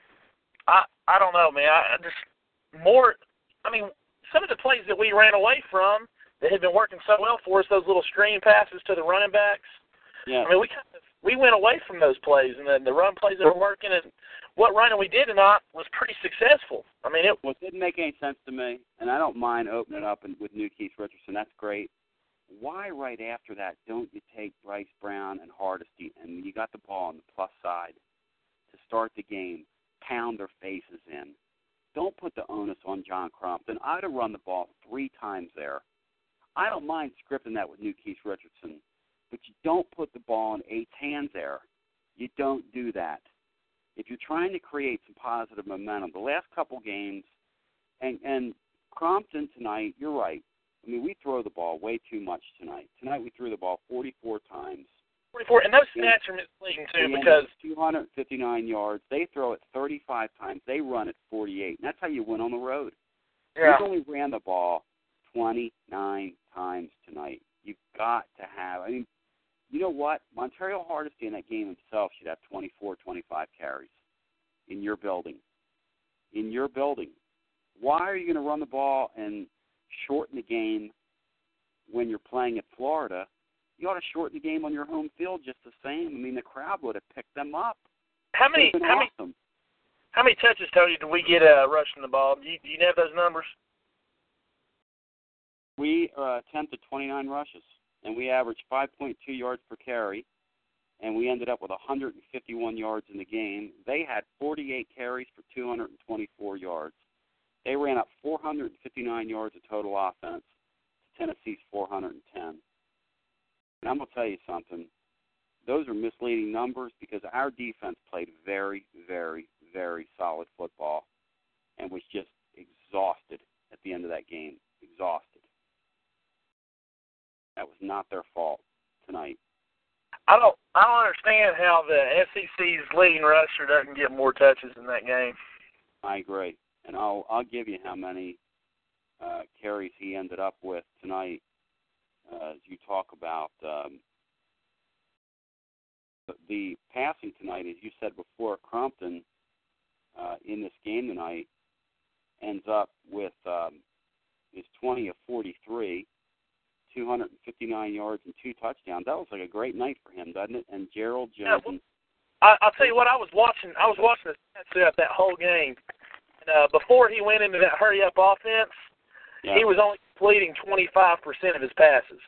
I I don't know, man. I just more. I mean, some of the plays that we ran away from that had been working so well for us, those little screen passes to the running backs. Yeah. I mean, we kind of we went away from those plays, and then the run plays that were working, and what running we did tonight was pretty successful. I mean, it, well, it didn't make any sense to me, and I don't mind opening it up with New Keith Richardson. That's great. Why right after that don't you take Bryce Brown and Hardesty, and when you got the ball on the plus side to start the game, pound their faces in? Don't put the onus on John Crompton. I'd have run the ball three times there. I don't mind scripting that with New Keith Richardson, but you don't put the ball in eight's hands there. You don't do that. If you're trying to create some positive momentum, the last couple games, and, and Crompton tonight, you're right. I mean, we throw the ball way too much tonight. Tonight we threw the ball forty-four times. forty-four, and those stats are misleading, too, because two hundred fifty-nine yards. They throw it thirty-five times. They run it forty-eight. And that's how you win on the road. yeah. We only ran the ball twenty-nine times tonight. You've got to have, I mean, you know what? Montario Hardesty in that game himself should have twenty-four, twenty-five carries in your building. In your building. Why are you going to run the ball and shorten the game when you're playing at Florida? You ought to shorten the game on your home field just the same. I mean, the crowd would have picked them up. How many how awesome. many how many touches, Tony, did we get uh, rushing the ball? Do you, do you have those numbers? We uh, attempted twenty-nine rushes, and we averaged five point two yards per carry, and we ended up with one hundred fifty-one yards in the game. They had forty-eight carries for two hundred twenty-four yards. They ran up four hundred fifty-nine yards of total offense to Tennessee's four hundred ten. And I'm going to tell you something. Those are misleading numbers because our defense played very, very, very solid football and was just exhausted at the end of that game. Exhausted. That was not their fault tonight. I don't I don't understand how the S E C's leading rusher doesn't get more touches in that game. I agree. And I'll I'll give you how many uh, carries he ended up with tonight. Uh, as you talk about um, the passing tonight, as you said before, Crompton uh, in this game tonight ends up with um, his twenty of forty-three, two hundred fifty-nine yards and two touchdowns. That was like a great night for him, doesn't it? And Gerald Jones. Yeah, well, I, I'll tell you what, I was watching. I was watching the stats that whole game. And, uh, before he went into that hurry-up offense, yeah. he was only completing twenty-five percent of his passes.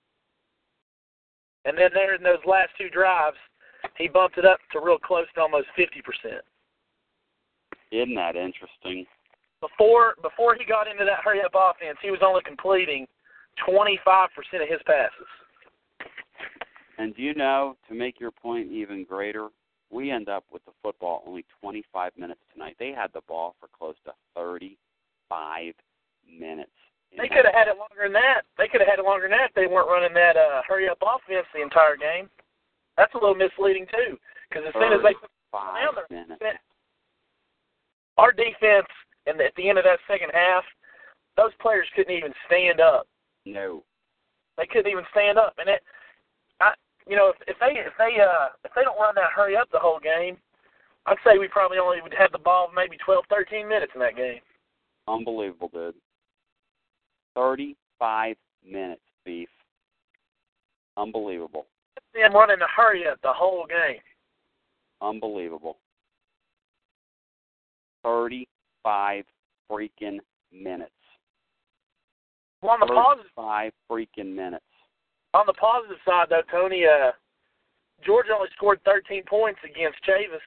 And then there in those last two drives, he bumped it up to real close to almost fifty percent. Isn't that interesting? Before before he got into that hurry-up offense, he was only completing twenty-five percent of his passes. And do you know, to make your point even greater, we end up with the football only twenty-five minutes tonight. They had the ball for close to thirty-five minutes. They could have had it longer than that. They could have had it longer than that if they weren't running that uh, hurry-up offense the entire game. That's a little misleading, too, because as soon as they put down there, our defense, and at the end of that second half, those players couldn't even stand up. No. They couldn't even stand up. And, it, I, you know, if, if they if they uh, if they don't run that hurry-up the whole game, I'd say we probably only would have the ball maybe twelve, thirteen minutes in that game. Unbelievable, dude. thirty-five minutes, Beef. Unbelievable. Them running the hurry-up the whole game. Unbelievable. thirty-five freaking minutes. Well, on the positive, five freaking minutes. On the positive side, though, Tony, uh, Georgia only scored thirteen points against Chavis.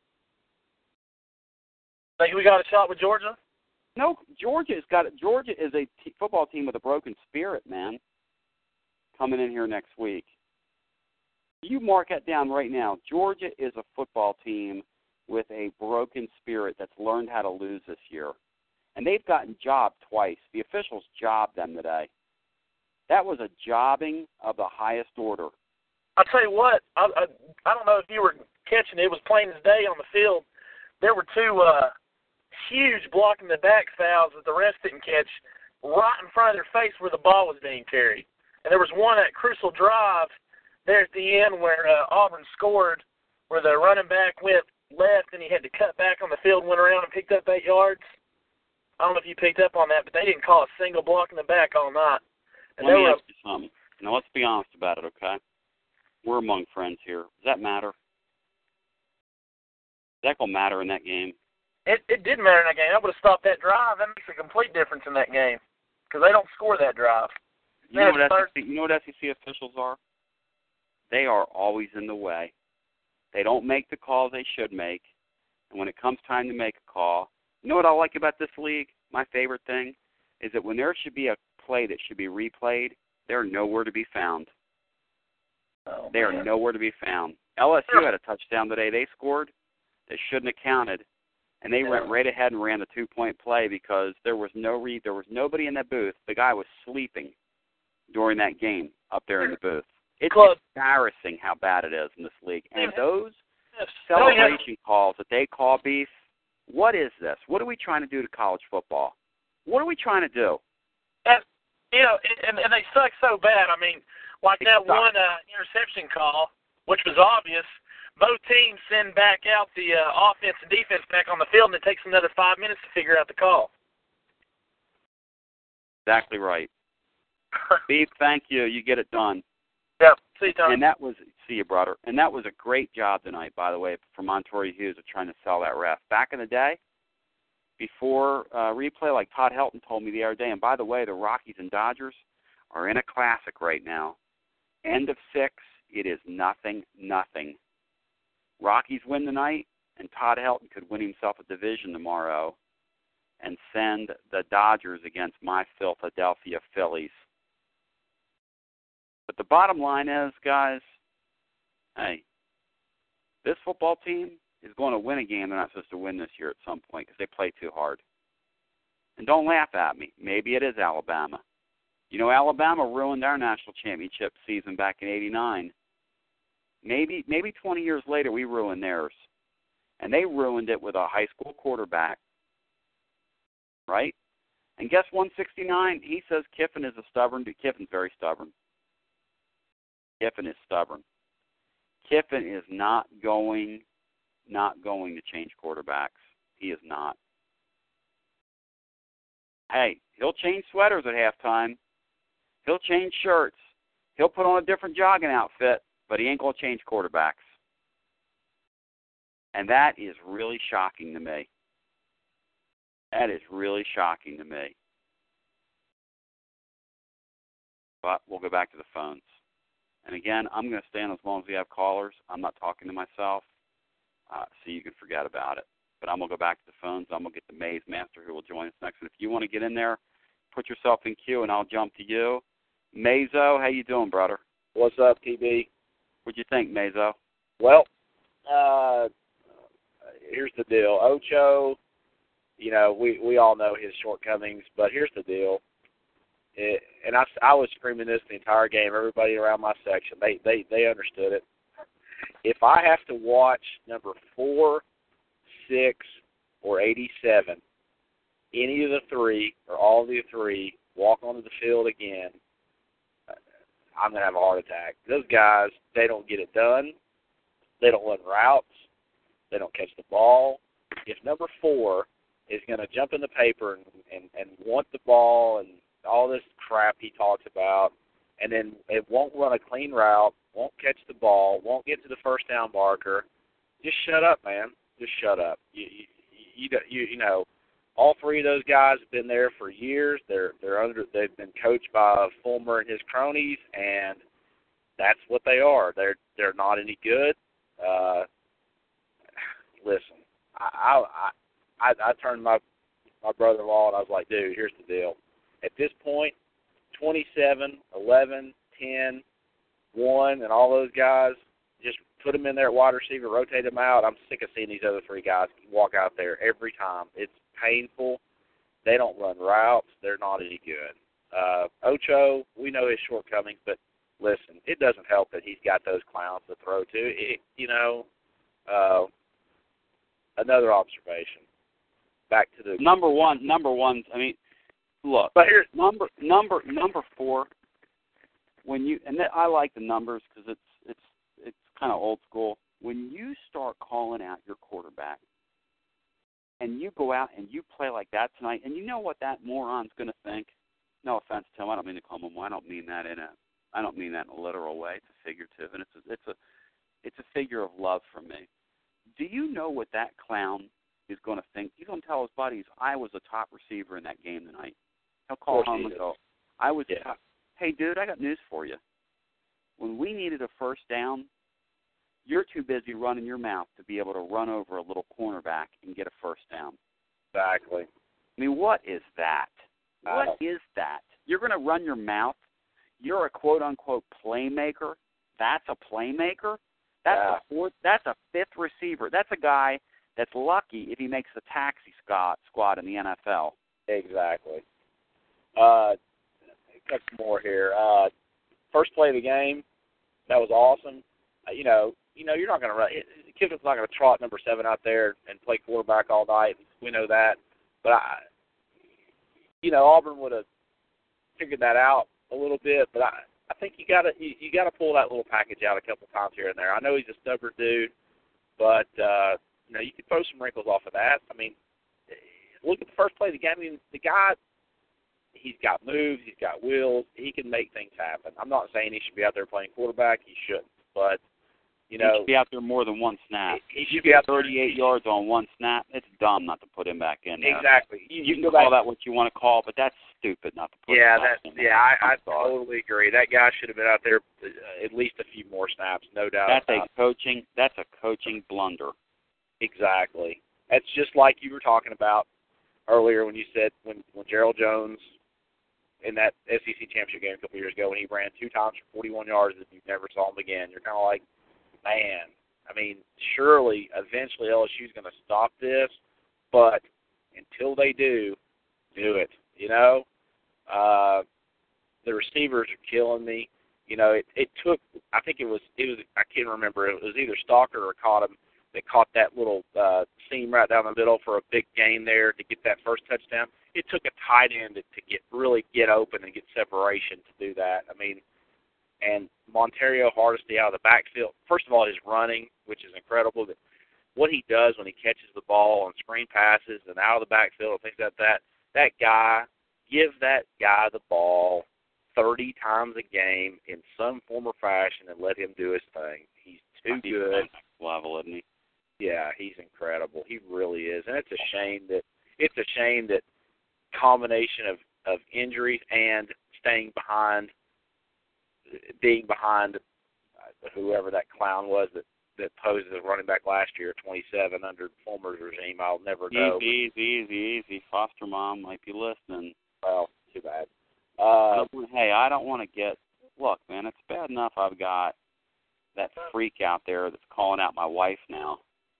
Think we got a shot with Georgia? No, Georgia's got Georgia is a t- football team with a broken spirit, man. Coming in here next week. You mark that down right now. Georgia is a football team with a broken spirit that's learned how to lose this year. And they've gotten jobbed twice. The officials jobbed them today. That was a jobbing of the highest order. I'll tell you what, I, I, I don't know if you were catching it. It was plain as day on the field. There were two uh, huge blocking the back fouls that the refs didn't catch right in front of their face where the ball was being carried. And there was one at Crucial Drive there at the end where uh, Auburn scored, where the running back went left and he had to cut back on the field, went around and picked up eight yards. I don't know if you picked up on that, but they didn't call a single block in the back all night. And Let me were, ask you something. Now, let's be honest about it, okay? We're among friends here. Does that matter? Is that going to matter in that game? It, it did matter in that game. I would have stopped that drive. That makes a complete difference in that game because they don't score that drive. You know, what S E C, you know what S E C officials are? They are always in the way. They don't make the calls they should make. And when it comes time to make a call, you know what I like about this league? My favorite thing is that when there should be a play that should be replayed, they're nowhere to be found. Oh, they are nowhere to be found. L S U had a touchdown today they scored that shouldn't have counted, and they went right ahead and ran the two-point play because there was no re- there was nobody in that booth. The guy was sleeping during that game up there in the booth. It's Club. embarrassing how bad it is in this league. And those Yes. celebration calls that they call beef, what is this? What are we trying to do to college football? What are we trying to do? And, you know, and, and they suck so bad. I mean, like They that suck. one uh, interception call, which was obvious, both teams send back out the uh, offense and defense back on the field, and it takes another five minutes to figure out the call. Exactly right. Beef, thank you. You get it done. Yeah, see you, Tom. And that was, see you, brother. And that was a great job tonight, by the way, from Montoya Hughes of trying to sell that ref. Back in the day, before uh, replay, like Todd Helton told me the other day, and by the way, the Rockies and Dodgers are in a classic right now. End of six, it is nothing, nothing. Rockies win tonight, and Todd Helton could win himself a division tomorrow and send the Dodgers against my Philadelphia Phillies. But the bottom line is, guys, hey, this football team is going to win a game they're not supposed to win this year at some point because they play too hard. And don't laugh at me. Maybe it is Alabama. You know, Alabama ruined our national championship season back in eighty-nine. Maybe maybe twenty years later we ruined theirs. And they ruined it with a high school quarterback. Right? And guess one sixty-nine? He says Kiffin is a stubborn dude. Kiffin's very stubborn. Kiffin is stubborn. Kiffin is not going, not going to change quarterbacks. He is not. Hey, he'll change sweaters at halftime. He'll change shirts. He'll put on a different jogging outfit, but he ain't going to change quarterbacks. And that is really shocking to me. That is really shocking to me. But we'll go back to the phones. And again, I'm going to stay on as long as we have callers. I'm not talking to myself, uh, so you can forget about it. But I'm going to go back to the phones. I'm going to get the Maze Master who will join us next. And if you want to get in there, put yourself in queue, and I'll jump to you. Mazo, how you doing, brother? What's up, T B? What'd you think, Mazo? Well, uh, here's the deal. Ocho, you know, we, we all know his shortcomings, but here's the deal. It, and I, I was screaming this the entire game. Everybody around my section, they, they, they understood it. If I have to watch number four, six, or eighty-seven, any of the three or all of the three walk onto the field again, I'm going to have a heart attack. Those guys, they don't get it done. They don't run routes. They don't catch the ball. If number four is going to jump in the paper and, and, and want the ball and all this crap he talks about, and then it won't run a clean route, won't catch the ball, won't get to the first down marker, just shut up, man. Just shut up. You you you, you, you know, all three of those guys have been there for years. They're they're under. They've been coached by Fulmer and his cronies, and that's what they are. They're they're not any good. Uh, listen, I I I, I turned my my brother-in-law and I was like, dude, here's the deal. At this point, twenty-seven, eleven, ten, one, and all those guys, just put them in there at wide receiver, rotate them out. I'm sick of seeing these other three guys walk out there every time. It's painful. They don't run routes. They're not any good. Uh, Ocho, we know his shortcomings, but listen, it doesn't help that he's got those clowns to throw to. It, you know, uh, another observation. Back to the number one. Number one. I mean, look. But here's number number number four. When you and I like the numbers because it's it's it's kind of old school. When you start calling out your quarterback, and you go out and you play like that tonight, and you know what that moron's going to think. No offense to him, I don't mean to call him a moron. I don't mean that in a I don't mean that in a literal way. It's a figurative, and it's a, it's a it's a figure of love for me. Do you know what that clown is going to think? He's going to tell his buddies, I was a top receiver in that game tonight. He'll call home and go, I was yeah. top. Hey, dude, I got news for you. When we needed a first down, you're too busy running your mouth to be able to run over a little cornerback and get a first down. Exactly. I mean, what is that? I What is that? You're going to run your mouth? You're a quote-unquote playmaker? That's a playmaker? That's yeah. a fourth, that's a fifth receiver. That's a guy that's lucky if he makes the taxi squad squad in the N F L. Exactly. Uh, a couple more here. Uh, first play of the game, that was awesome. Uh, you know, you know, you're not going to run. Kiffin's not going to trot number seven out there and play quarterback all night. We know that. But I, you know, Auburn would have figured that out a little bit. But I, I think you got to you, you got to pull that little package out a couple times here and there. I know he's a stubborn dude, but uh, you know, you can throw some wrinkles off of that. I mean, look at the first play of the game. I mean, the guy, he's got moves, he's got wheels, he can make things happen. I'm not saying he should be out there playing quarterback. He shouldn't, but you know, he should be out there more than one snap. He, he should be out there thirty-eight yards on one snap. It's dumb not to put him back in there. Exactly. You, you can call that what you want to call, but that's stupid not to put yeah, him back that, in there. Yeah, I, I sorry. totally agree. That guy should have been out there uh, at least a few more snaps, no doubt. That's about a coaching. That's a coaching blunder. Exactly. That's just like you were talking about earlier when you said when, when Gerald Jones in that S E C championship game a couple years ago when he ran two times for forty-one yards and you never saw him again. You're kind of like, man, I mean, surely eventually L S U's going to stop this, but until they do, do it. You know, uh, the receivers are killing me. You know, it, it took. I think it was. It was. I can't remember. It was either Stalker or caught him. That caught that little uh, seam right down the middle for a big gain there to get that first touchdown. It took a tight end to, to get really get open and get separation to do that. I mean, and Montario Hardesty out of the backfield. First of all, his running, which is incredible. But what he does when he catches the ball on screen passes and out of the backfield and things like that. That guy, give that guy the ball thirty times a game in some form or fashion and let him do his thing. He's too He's good. Level, isn't he? Yeah, he's incredible. He really is, and it's a shame that it's a shame that combination of, of injuries and staying behind, being behind whoever that clown was that, that posed as a running back last year, twenty-seven under Fulmer's regime. I'll never know. Easy, easy, easy, easy. Foster mom might be listening. Well, too bad. I Uh, don't want, hey, I don't want to get. Look, man, it's bad enough I've got that freak out there that's calling out my wife now.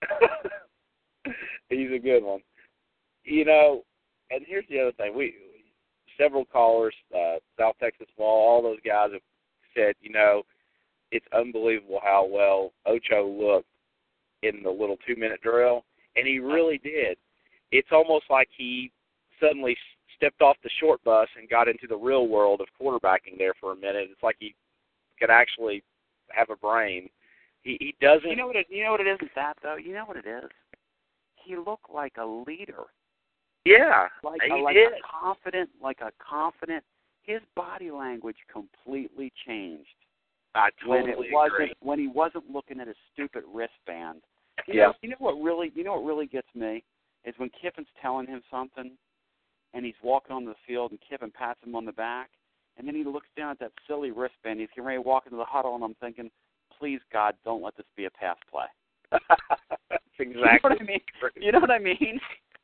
He's a good one. You know, and here's the other thing. We several callers, uh, South Texas Ball, all those guys have said, you know, it's unbelievable how well Ocho looked in the little two-minute drill, and he really did. It's almost like he suddenly stepped off the short bus and got into the real world of quarterbacking there for a minute. It's like he could actually have a brain. He, he doesn't. You know what it? You know what it isn't that though. You know what it is. He looked like a leader. Yeah, like he a, like did. a confident, like a confident. His body language completely changed I when totally it wasn't agree. when he wasn't looking at his stupid wristband. You Yeah. know, you know what really? You know what really gets me is when Kiffin's telling him something, and he's walking on the field, and Kiffin pats him on the back, and then he looks down at that silly wristband. He's getting ready to walk into the huddle, and I'm thinking, please, God, don't let this be a pass play. That's exactly. You know what I mean? You know what I mean?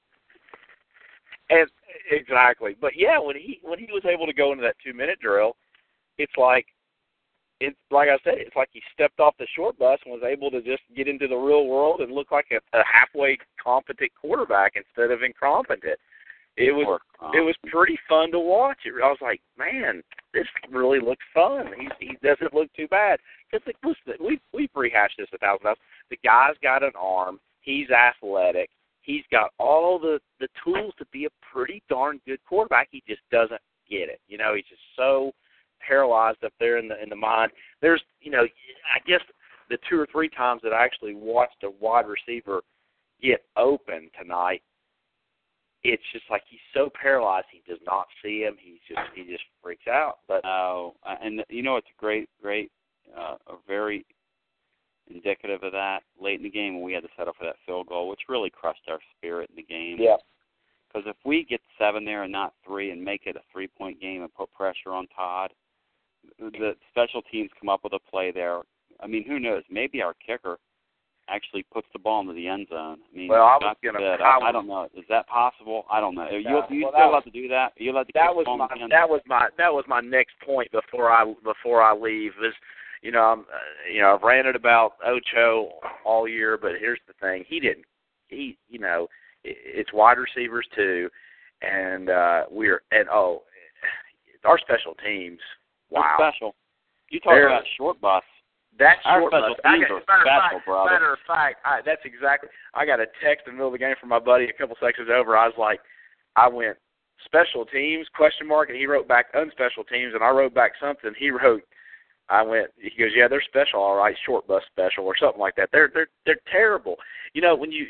And exactly. But yeah, when he when he was able to go into that two minute drill, it's like it's like I said, it's like he stepped off the short bus and was able to just get into the real world and look like a, a halfway competent quarterback instead of incompetent. It was it was pretty fun to watch. It, I was like, man, this really looks fun. He he doesn't look too bad. Because listen, we we've rehashed this a thousand times. The guy's got an arm. He's athletic. He's got all the, the tools to be a pretty darn good quarterback. He just doesn't get it. You know, he's just so paralyzed up there in the in the mind. There's, you know, I guess the two or three times that I actually watched a wide receiver get open tonight, it's just like he's so paralyzed he does not see him. He's just he just freaks out. But oh, uh, and you know, it's a great, great, uh, a very indicative of that late in the game when we had to settle for that field goal, which really crushed our spirit in the game. Yeah. Because if we get seven there and not three and make it a three-point game and put pressure on Todd, the special teams come up with a play there. I mean, who knows? Maybe our kicker actually puts the ball into the end zone. I mean, well, I was gonna. I, I, was, I don't know. Is that possible? I don't know. Are you, No, you well, still allowed was, to do that? Are you allowed to that kick was the ball my in the end that zone? was my that was my next point before I before I leave is. You know, I'm, uh, you know, I've ranted about Ocho all year, but here's the thing: he didn't. He, you know, it, it's wide receivers too, and uh, we're and oh, our special teams. Wow, They're special. You talk They're, about short bus. That Our short special bus. I teams got, are matter, special, of fact, brother. matter of fact, I, that's exactly. I got a text in the middle of the game from my buddy a couple sections over. I was like, I went special teams question mark, and he wrote back unspecial teams, and I wrote back something. He wrote. I went. He goes, yeah, they're special, all right, short bus special or something like that. They're they're they're terrible. You know, when you,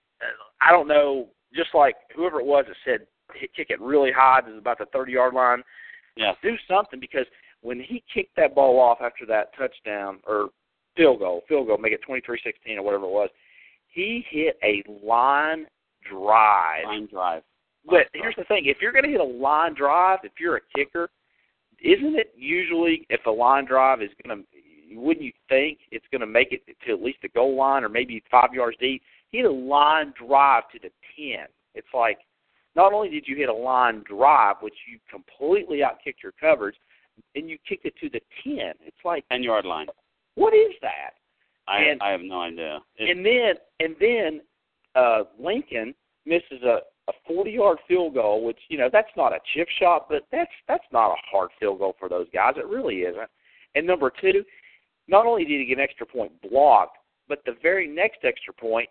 I don't know, just like whoever it was that said kick it really high to about the thirty yard line. Yeah. Do something because when he kicked that ball off after that touchdown or field goal, field goal, make it twenty-three sixteen or whatever it was, he hit a line drive. Line drive. But Line here's drive. the thing: if you're going to hit a line drive, if you're a kicker. Isn't it usually if a line drive is going to, wouldn't you think it's going to make it to at least the goal line or maybe five yards deep? He hit a line drive to the ten. It's like not only did you hit a line drive, which you completely outkicked your coverage, and you kicked it to the ten. It's like ten yard line. What is that? I and, I have no idea. It's, and then and then uh, Lincoln misses a. a forty-yard field goal, which, you know, that's not a chip shot, but that's that's not a hard field goal for those guys. It really isn't. And number two, not only did he get an extra point blocked, but the very next extra point,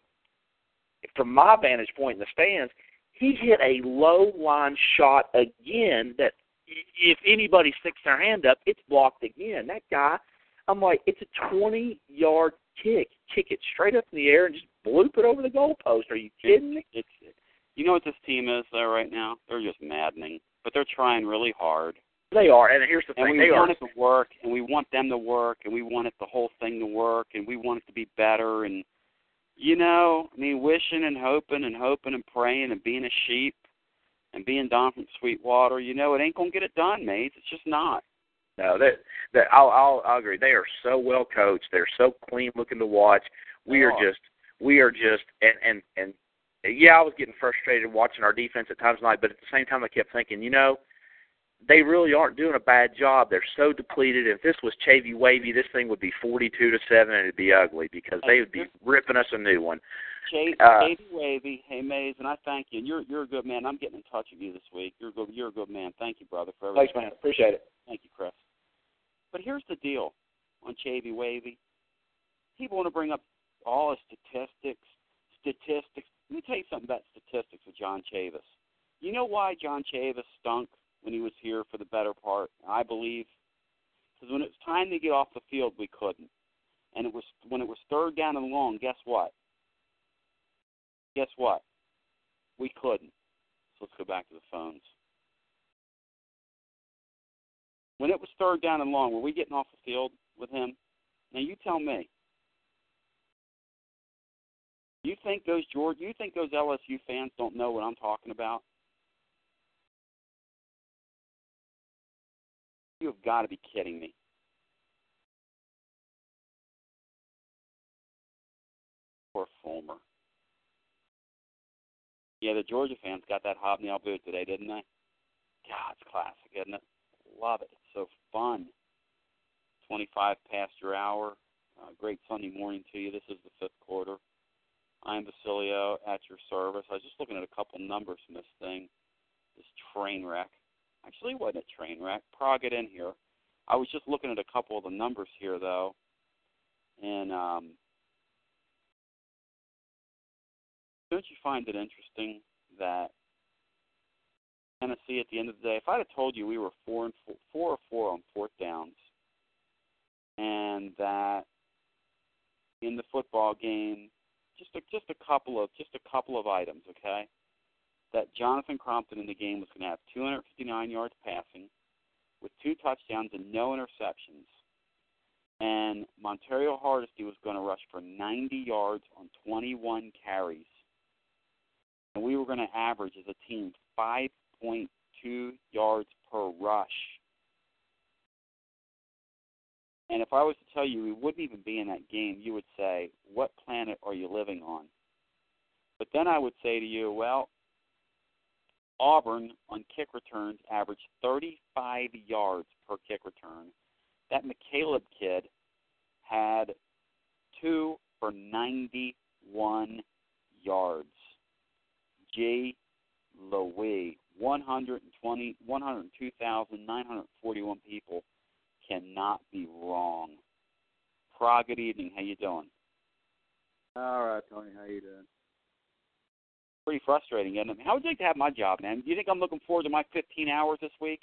from my vantage point in the stands, he hit a low-line shot again that if anybody sticks their hand up, it's blocked again. That guy, I'm like, it's a twenty-yard kick. Kick it straight up in the air and just bloop it over the goalpost. Are you kidding me? It's, it's You know what this team is, though, right now? They're just maddening. But they're trying really hard. They are, and here's the and thing. we They want are. it to work, and we want them to work, and we want it, the whole thing to work, and we want it to be better. And, you know, I mean, wishing and hoping and hoping and praying and being a sheep and being Don from Sweetwater, you know, it ain't going to get it done, mate. It's just not. No, that that I'll, I'll I'll agree. They are so well coached. They're so clean looking to watch. We They are are. just we are just and and and yeah, I was getting frustrated watching our defense at times tonight, but at the same time I kept thinking, you know, they really aren't doing a bad job. They're so depleted. If this was Chavy Wavy, this thing would be forty-two to seven, and it'd be ugly because they would be ripping us a new one. J- Uh, J D Wavy, hey Mays, and I thank you. And you're you're a good man. I'm getting in touch with you this week. You're a good you're a good man. Thank you, brother, for everything. Thanks, man. Appreciate it. Thank you, Chris. But here's the deal on J V Wavy. People want to bring up all the statistics, statistics. Let me tell you something about statistics with John Chavis. You know why John Chavis stunk when he was here for the better part, I believe? Because when it was time to get off the field, we couldn't. And it was when it was third down and long, guess what? Guess what? We couldn't. So let's go back to the phones. When it was third down and long, were we getting off the field with him? Now, you tell me. You think those George? You think those L S U fans don't know what I'm talking about? You have got to be kidding me. Poor Fulmer. Yeah, the Georgia fans got that hobnail boot today, didn't they? God, it's classic, isn't it? Love it. It's so fun. twenty-five past your hour. Uh, great Sunday morning to you. This is the fifth quarter. I'm Basilio at your service. I was just looking at a couple numbers from this thing, this train wreck. Actually, it wasn't a train wreck. Prague, get in here. I was just looking at a couple of the numbers here, though, and um, don't you find it interesting that Tennessee, at the end of the day, if I'd have told you we were four and four, four or four on fourth downs, and that in the football game, just a, just a couple of just a couple of items, okay, that Jonathan Crompton in the game was going to have two hundred fifty-nine yards passing, with two touchdowns and no interceptions, and Montario Hardesty was going to rush for ninety yards on twenty-one carries, and we were going to average as a team five point two yards per rush. And if I was to tell you we wouldn't even be in that game, you would say, what planet are you living on? But then I would say to you, well, Auburn on kick returns averaged thirty-five yards per kick return. That McCaleb kid had two for ninety-one yards. G. Louis, one hundred twenty, one hundred two thousand nine hundred forty-one people cannot be wrong. Prague, good evening. How you doing? All right, Tony. How you doing? Pretty frustrating, isn't it? How would you like to have my job, man? Do you think I'm looking forward to my fifteen hours this week?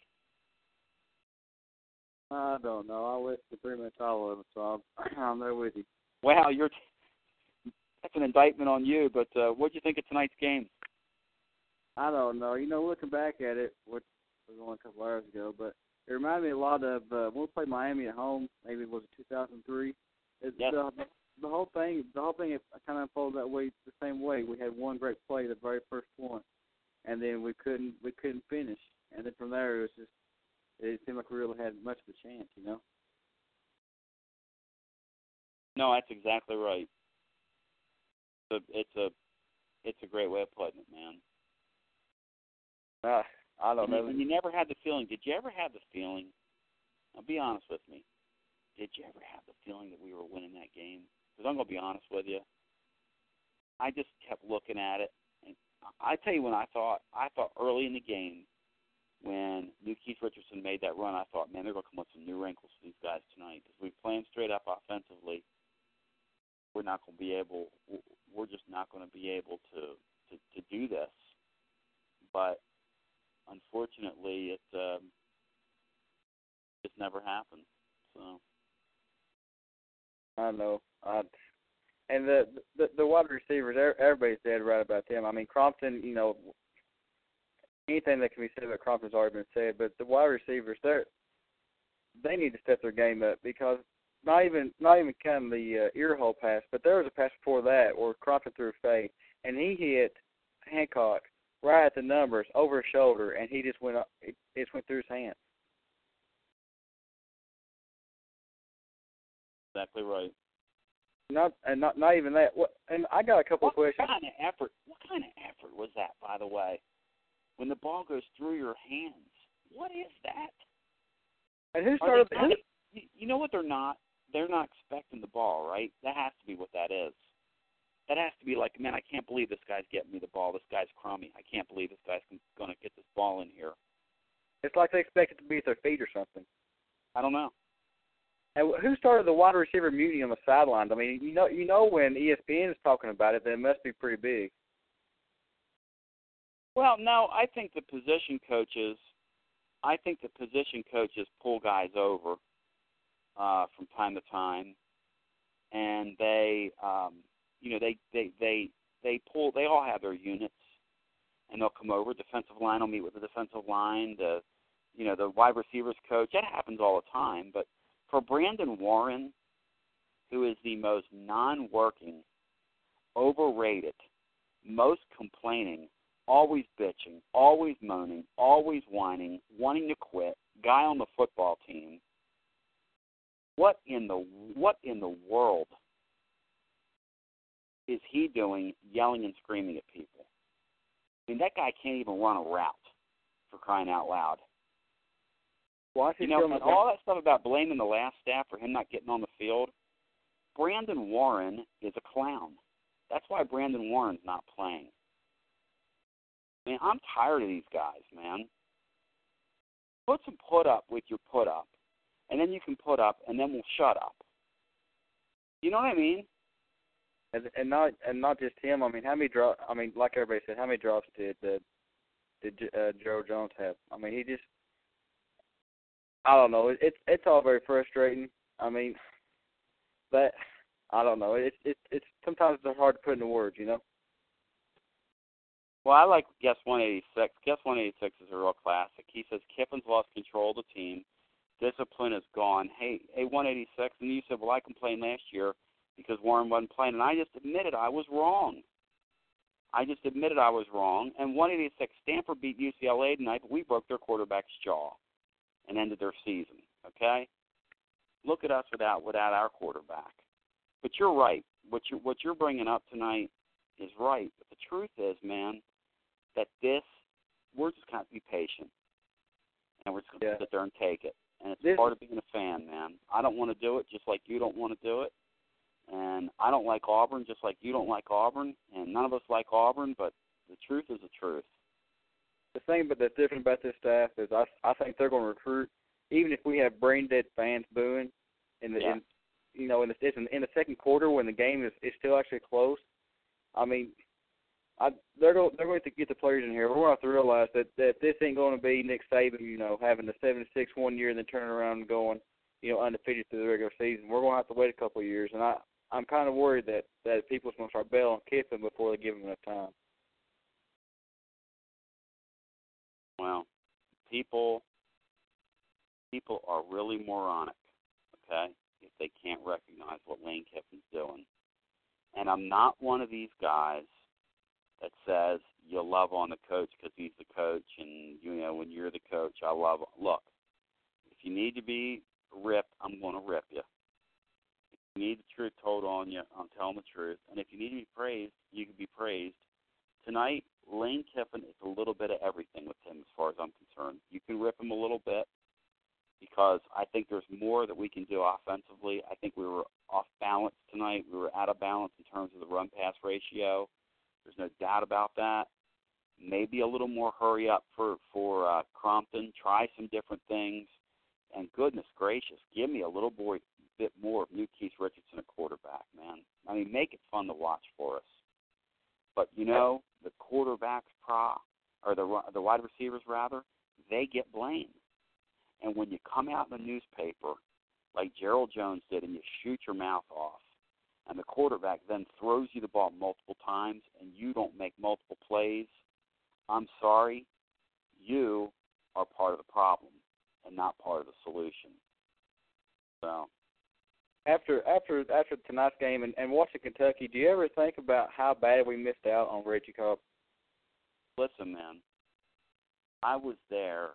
I don't know. I listed pretty much all of them, so I'm, I'm there with you. Wow, you're t- that's an indictment on you, but uh, what did you think of tonight's game? I don't know. You know, looking back at it, which was only a couple hours ago, but it reminded me a lot of uh, when we played Miami at home. Maybe it was two thousand three. It's Yes. the, the whole thing. The whole thing kind of unfolded that way, the same way. We had one great play, the very first one, and then we couldn't we couldn't finish. And then from there, it was just it seemed like we really had much of a chance, you know. No, that's exactly right. It's a it's a, it's a great way of putting it, man. Uh, I don't and know. You, and you never had the feeling. Did you ever have the feeling? Now, be honest with me. Did you ever have the feeling that we were winning that game? Because I'm going to be honest with you. I just kept looking at it. And I tell you when I thought, I thought early in the game when New Keith Richardson made that run, I thought, man, they're going to come with some new wrinkles for these guys tonight. Because we're playing straight up offensively. We're not going to be able, we're just not going to be able to, to, to do this. But unfortunately, it um, just never happened. So I know. I, and the, the the wide receivers, everybody's dead right about them. I mean, Crompton, you know, anything that can be said about Crompton's already been said. But the wide receivers, they they need to step their game up because not even not even kind of the uh, ear hole pass, but there was a pass before that where Crompton threw a fade and he hit Hancock right at the numbers over his shoulder, and he just went up, it just went through his hands. Exactly right. Not and not not even that. What? And I got a couple What of questions. kind of effort? What kind of effort was that, by the way? When the ball goes through your hands, what is that? And who Are started? they Who, not- you, you know what they're not? They're not expecting the ball, right? That has to be what that is. That has to be like, man, I can't believe this guy's getting me the ball. This guy's crummy. I can't believe this guy's going to get this ball in here. it's like they expect it to be at their feet or something. I don't know. And who started the wide receiver mutiny on the sidelines? I mean, you know, you know when E S P N is talking about it, then it must be pretty big. Well, no, I think the position coaches, I think the position coaches pull guys over uh, from time to time, and they, um, you know, they, they, they, they pull. They all have their units, and they'll come over. Defensive line will meet with the defensive line. The, you know, the wide receivers coach. That happens all the time. But for Brandon Warren, who is the most non-working, overrated, most complaining, always bitching, always moaning, always whining, wanting to quit, guy on the football team. What in the what in the world is he doing yelling and screaming at people? I mean, that guy can't even run a route, for crying out loud. Why is he you know, still and all that stuff about blaming the last staff for him not getting on the field, Brandon Warren is a clown. That's why Brandon Warren's not playing. I mean, I'm tired of these guys, man. Put some put up with your put up, and then you can put up, and then we'll shut up. You know what I mean? And, and not and not just him. I mean, how many drop? I mean, like everybody said, how many drops did did, did uh, Gerald Jones have? I mean, he just. I don't know. It's it's all very frustrating. I mean, but I don't know. It's it's it's sometimes it's hard to put into words, you know. Well, I like Guess one eighty-six. Guess one eighty-six is a real classic. He says Kiffin's lost control of the team. Discipline is gone. Hey, hey, one eighty-six, and you said, well, I complained last year because Warren wasn't playing, and I just admitted I was wrong. I just admitted I was wrong. And one eighty-six, Stanford beat U C L A tonight, but we broke their quarterback's jaw and ended their season, okay? Look at us without without our quarterback. But you're right. What, you, what you're bringing up tonight is right. But the truth is, man, that this, we're just going to have to be patient. And we're just going to yeah. sit there and take it. And it's this, part of being a fan, man. I don't want to do it just like you don't want to do it. And I don't like Auburn just like you don't like Auburn. And none of us like Auburn, but the truth is the truth. The thing but that's different about this staff is I I think they're going to recruit, even if we have brain dead fans booing in the yeah. in, you know in the in, in the second quarter when the game is, is still actually close. I mean, I they're going they're going to get the players in here. We're going to have to realize that, that this ain't going to be Nick Saban, you know, having the seven six one year and then turning around and going, you know, undefeated through the regular season. We're going to have to wait a couple of years, and I I'm kind of worried that that people's going to start bailing Kiffin before they give him enough time. Well, people people are really moronic, okay, if they can't recognize what Lane Kiffin's doing. And I'm not one of these guys that says you love on the coach because he's the coach and, you know, when you're the coach, I love him. Look, if you need to be ripped, I'm going to rip you. If you need the truth told on you, I'm telling the truth. And if you need to be praised, you can be praised. Tonight, Lane Kiffin is a little bit of everything with him as far as I'm concerned. You can rip him a little bit because I think there's more that we can do offensively. I think we were off balance tonight. We were out of balance in terms of the run-pass ratio. There's no doubt about that. Maybe a little more hurry up for, for uh, Crompton. Try some different things. And goodness gracious, give me a little boy, bit more of New Keith Richardson at quarterback, man. I mean, make it fun to watch for us. But, you know, the quarterbacks, pro, or the the wide receivers, rather, they get blamed. And when you come out in the newspaper, like Gerald Jones did, and you shoot your mouth off, and the quarterback then throws you the ball multiple times, and you don't make multiple plays, I'm sorry, you are part of the problem and not part of the solution. So... After after after tonight's game and, and watching Kentucky, do you ever think about how bad we missed out on Reggie Cobb? Listen, man, I was there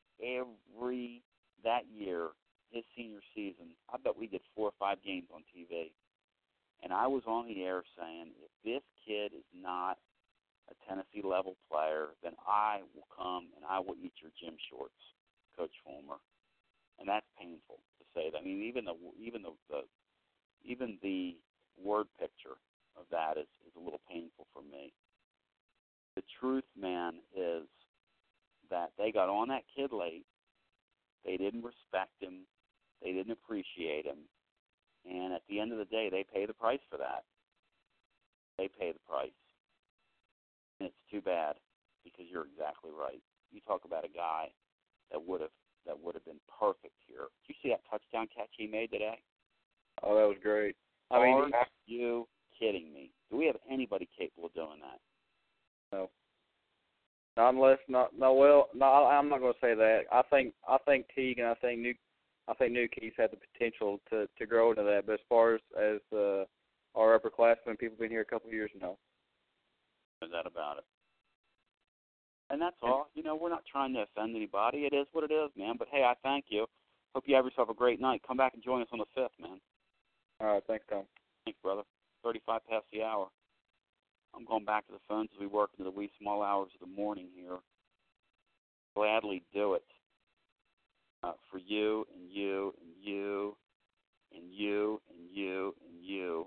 every that year, his senior season. I bet we did four or five games on T V, and I was on the air saying, if this kid is not a Tennessee level player, then I will come and I will eat your gym shorts, Coach Fulmer, and that's painful to say that. I mean, even the even the, the even the word picture of that is, is a little painful for me. The truth, man, is that they got on that kid late. They didn't respect him. They didn't appreciate him. And at the end of the day, they pay the price for that. They pay the price. And it's too bad because you're exactly right. You talk about a guy that would have that would have been perfect here. Did you see that touchdown catch he made today? Oh, that was great. I Are mean, you kidding me? Do we have anybody capable of doing that? No. Not unless not no well no I'm not going to say that. I think I think Teague and I think New I think New Keys had the potential to, to grow into that. But as far as as uh, our upperclassmen, people been here a couple of years now. No doubt about it. And that's all. You know, we're not trying to offend anybody. It is what it is, man. But, hey, I thank you. Hope you have yourself a great night. Come back and join us on the fifth, man. All right. Thanks, Tom. Thanks, brother. thirty-five past the hour. I'm going back to the phones as we work into the wee small hours of the morning here. Gladly do it. Uh, for you and you and you and you and you and you.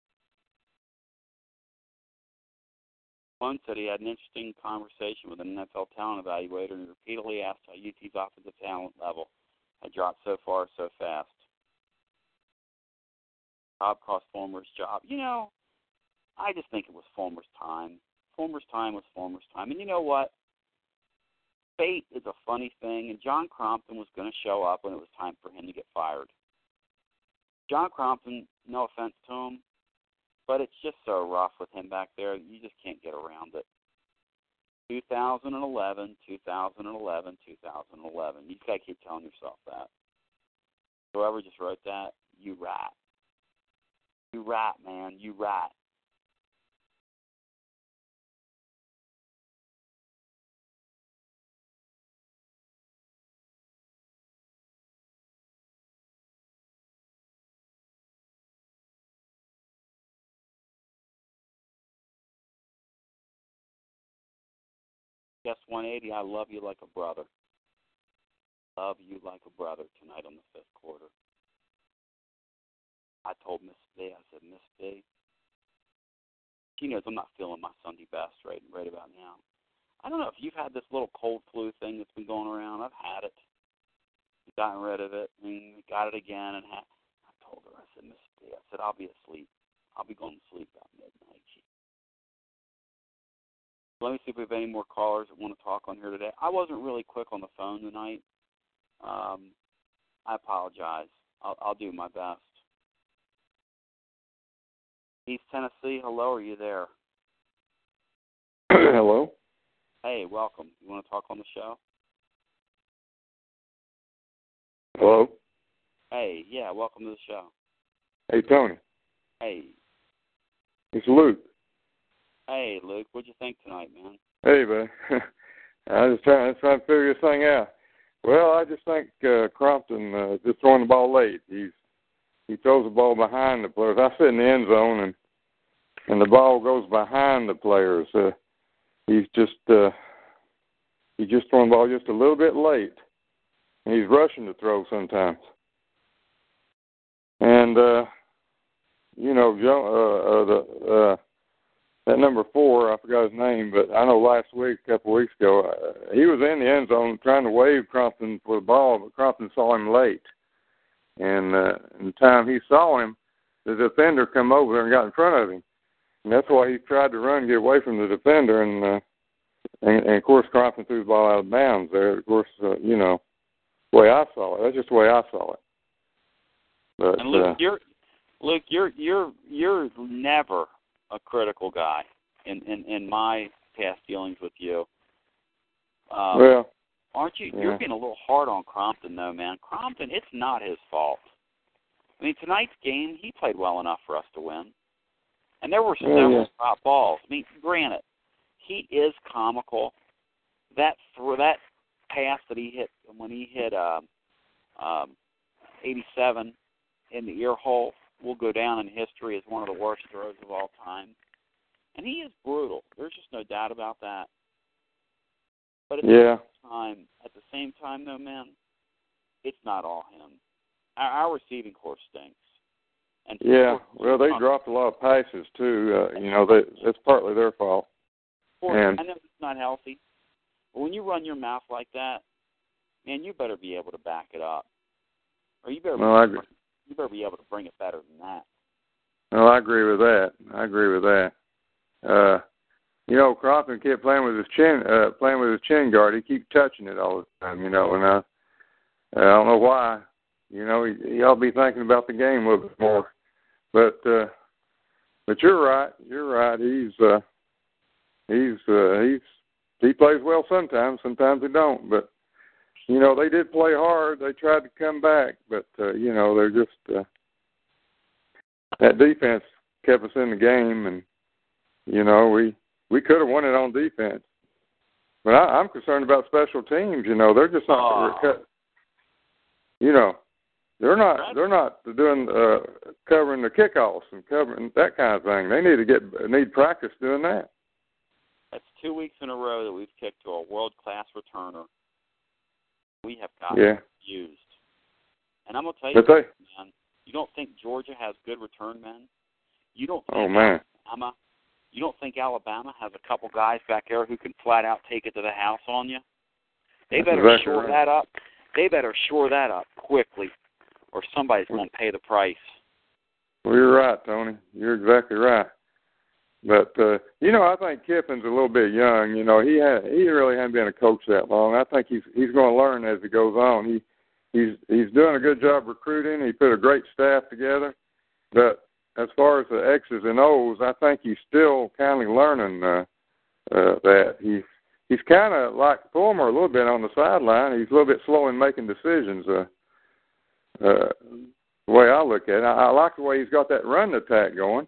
One said he had an interesting conversation with an N F L talent evaluator and repeatedly asked how U T's offensive talent level had dropped so far so fast. Job cost Fulmer's job. You know, I just think it was Fulmer's time. Fulmer's time was Fulmer's time. And you know what? Fate is a funny thing, and John Crompton was going to show up when it was time for him to get fired. John Crompton, no offense to him, but it's just so rough with him back there. You just can't get around it. two thousand eleven, two thousand eleven, two thousand eleven. You just got to keep telling yourself that. Whoever just wrote that, you rat. You rat, man. You rat. Guess one eighty, I love you like a brother. Love you like a brother tonight on the fifth quarter. I told Miss B, I said, Miss B, she knows I'm not feeling my Sunday best right, right about now. I don't know if you've had this little cold flu thing that's been going around. I've had it. I've gotten rid of it and got it again. And ha- I told her, I said, Miss B, I said, I'll be asleep. I'll be going to sleep about midnight. She Let me see if we have any more callers that want to talk on here today. I wasn't really quick on the phone tonight. Um, I apologize. I'll, I'll do my best. East Tennessee, hello, are you there? Hello. Hey, welcome. You want to talk on the show? Hello. Hey, yeah, welcome to the show. Hey, Tony. Hey. It's Luke. Hey, Luke, what'd you think tonight, man? Hey, man. I was trying, I was trying to figure this thing out. Well, I just think uh, Crompton uh, just throwing the ball late. He's he throws the ball behind the players. I sit in the end zone and and the ball goes behind the players. Uh, he's just uh, he's just throwing the ball just a little bit late. And he's rushing to throw sometimes. And uh, you know, uh, uh, the. Uh, That number four, I forgot his name, but I know last week, a couple of weeks ago, uh, he was in the end zone trying to wave Crompton for the ball, but Crompton saw him late. And uh, in the time he saw him, the defender come over there and got in front of him. And that's why he tried to run, get away from the defender, and, uh, and, and of course, Crompton threw the ball out of bounds there. Of course, uh, you know, the way I saw it. That's just the way I saw it. But, and Luke, uh, you're Luke, you're you're you're never a critical guy in, in, in my past dealings with you. Um, well, aren't you? Yeah. You're being a little hard on Crompton, though, man. Crompton, it's not his fault. I mean, tonight's game, he played well enough for us to win. And there were Yeah, several yeah. drop balls. I mean, granted, he is comical. That throw, that pass that he hit when he hit um, um, eighty-seven in the ear hole will go down in history as one of the worst throws of all time. And he is brutal. There's just no doubt about that. But at yeah. the same time, at the same time, though, man, it's not all him. Our, our receiving corps stinks. And Yeah, course, well, they dropped a lot of passes, too. Uh, you know, they, that's partly their fault. Of course, And- I know it's not healthy. But when you run your mouth like that, man, you better be able to back it up. Or you better, Well, I be, agree. you better be able to bring it better than that. Well, I agree with that. I agree with that. Uh, you know, Crompton kept playing with his chin, uh, playing with his chin guard. He keep touching it all the time, you know, and uh, I don't know why. You know, he, he ought to be thinking about the game a little bit more. But, uh, but you're right. You're right. He's, uh, he's, uh, he's, he plays well sometimes. Sometimes he don't. But you know, they did play hard. They tried to come back, but uh, you know, they're just uh, that defense. kept us in the game, and you know we we could have won it on defense. But I, I'm concerned about special teams. You know, they're just not. Oh. You know, they're not. They're not doing uh, covering the kickoffs and covering that kind of thing. They need to get need practice doing that. That's two weeks in a row that we've kicked to a world class returner. We have got yeah. used. And I'm gonna tell you, they, man. You don't think Georgia has good return men? You don't think oh man. Alabama? You don't think Alabama has a couple guys back there who can flat out take it to the house on you? They That's better exactly shore right. that up. They better shore that up quickly, or somebody's going to pay the price. Well, you're right, Tony. You're exactly right. But uh, you know, I think Kiffin's a little bit young. You know, he had, he really hasn't been a coach that long. I think he's he's going to learn as he goes on. He he's he's doing a good job recruiting. He put a great staff together. But as far as the X's and O's, I think he's still kind of learning uh, uh, that. He's he's kind of like Fulmer a little bit on the sideline. He's a little bit slow in making decisions. Uh, uh, the way I look at it, I, I like the way he's got that run attack going.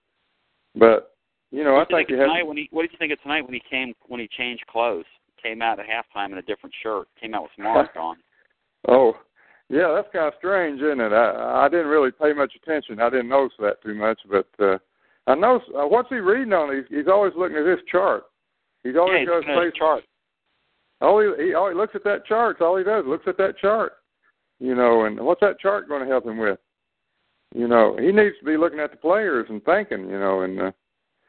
But you know, what I think you he think has. when he, what did you think of tonight when he came when he changed clothes? Came out at halftime in a different shirt. Came out with some mask on. Oh, yeah, that's kind of strange, isn't it? I, I didn't really pay much attention. I didn't notice that too much, but uh, I know uh, what's he reading on? He's, he's always looking at his chart. He's always yeah, got he's his face chart. All he, he all he looks at that chart. That's all he does. Looks at that chart. You know, and what's that chart going to help him with? You know, he needs to be looking at the players and thinking. You know, and uh,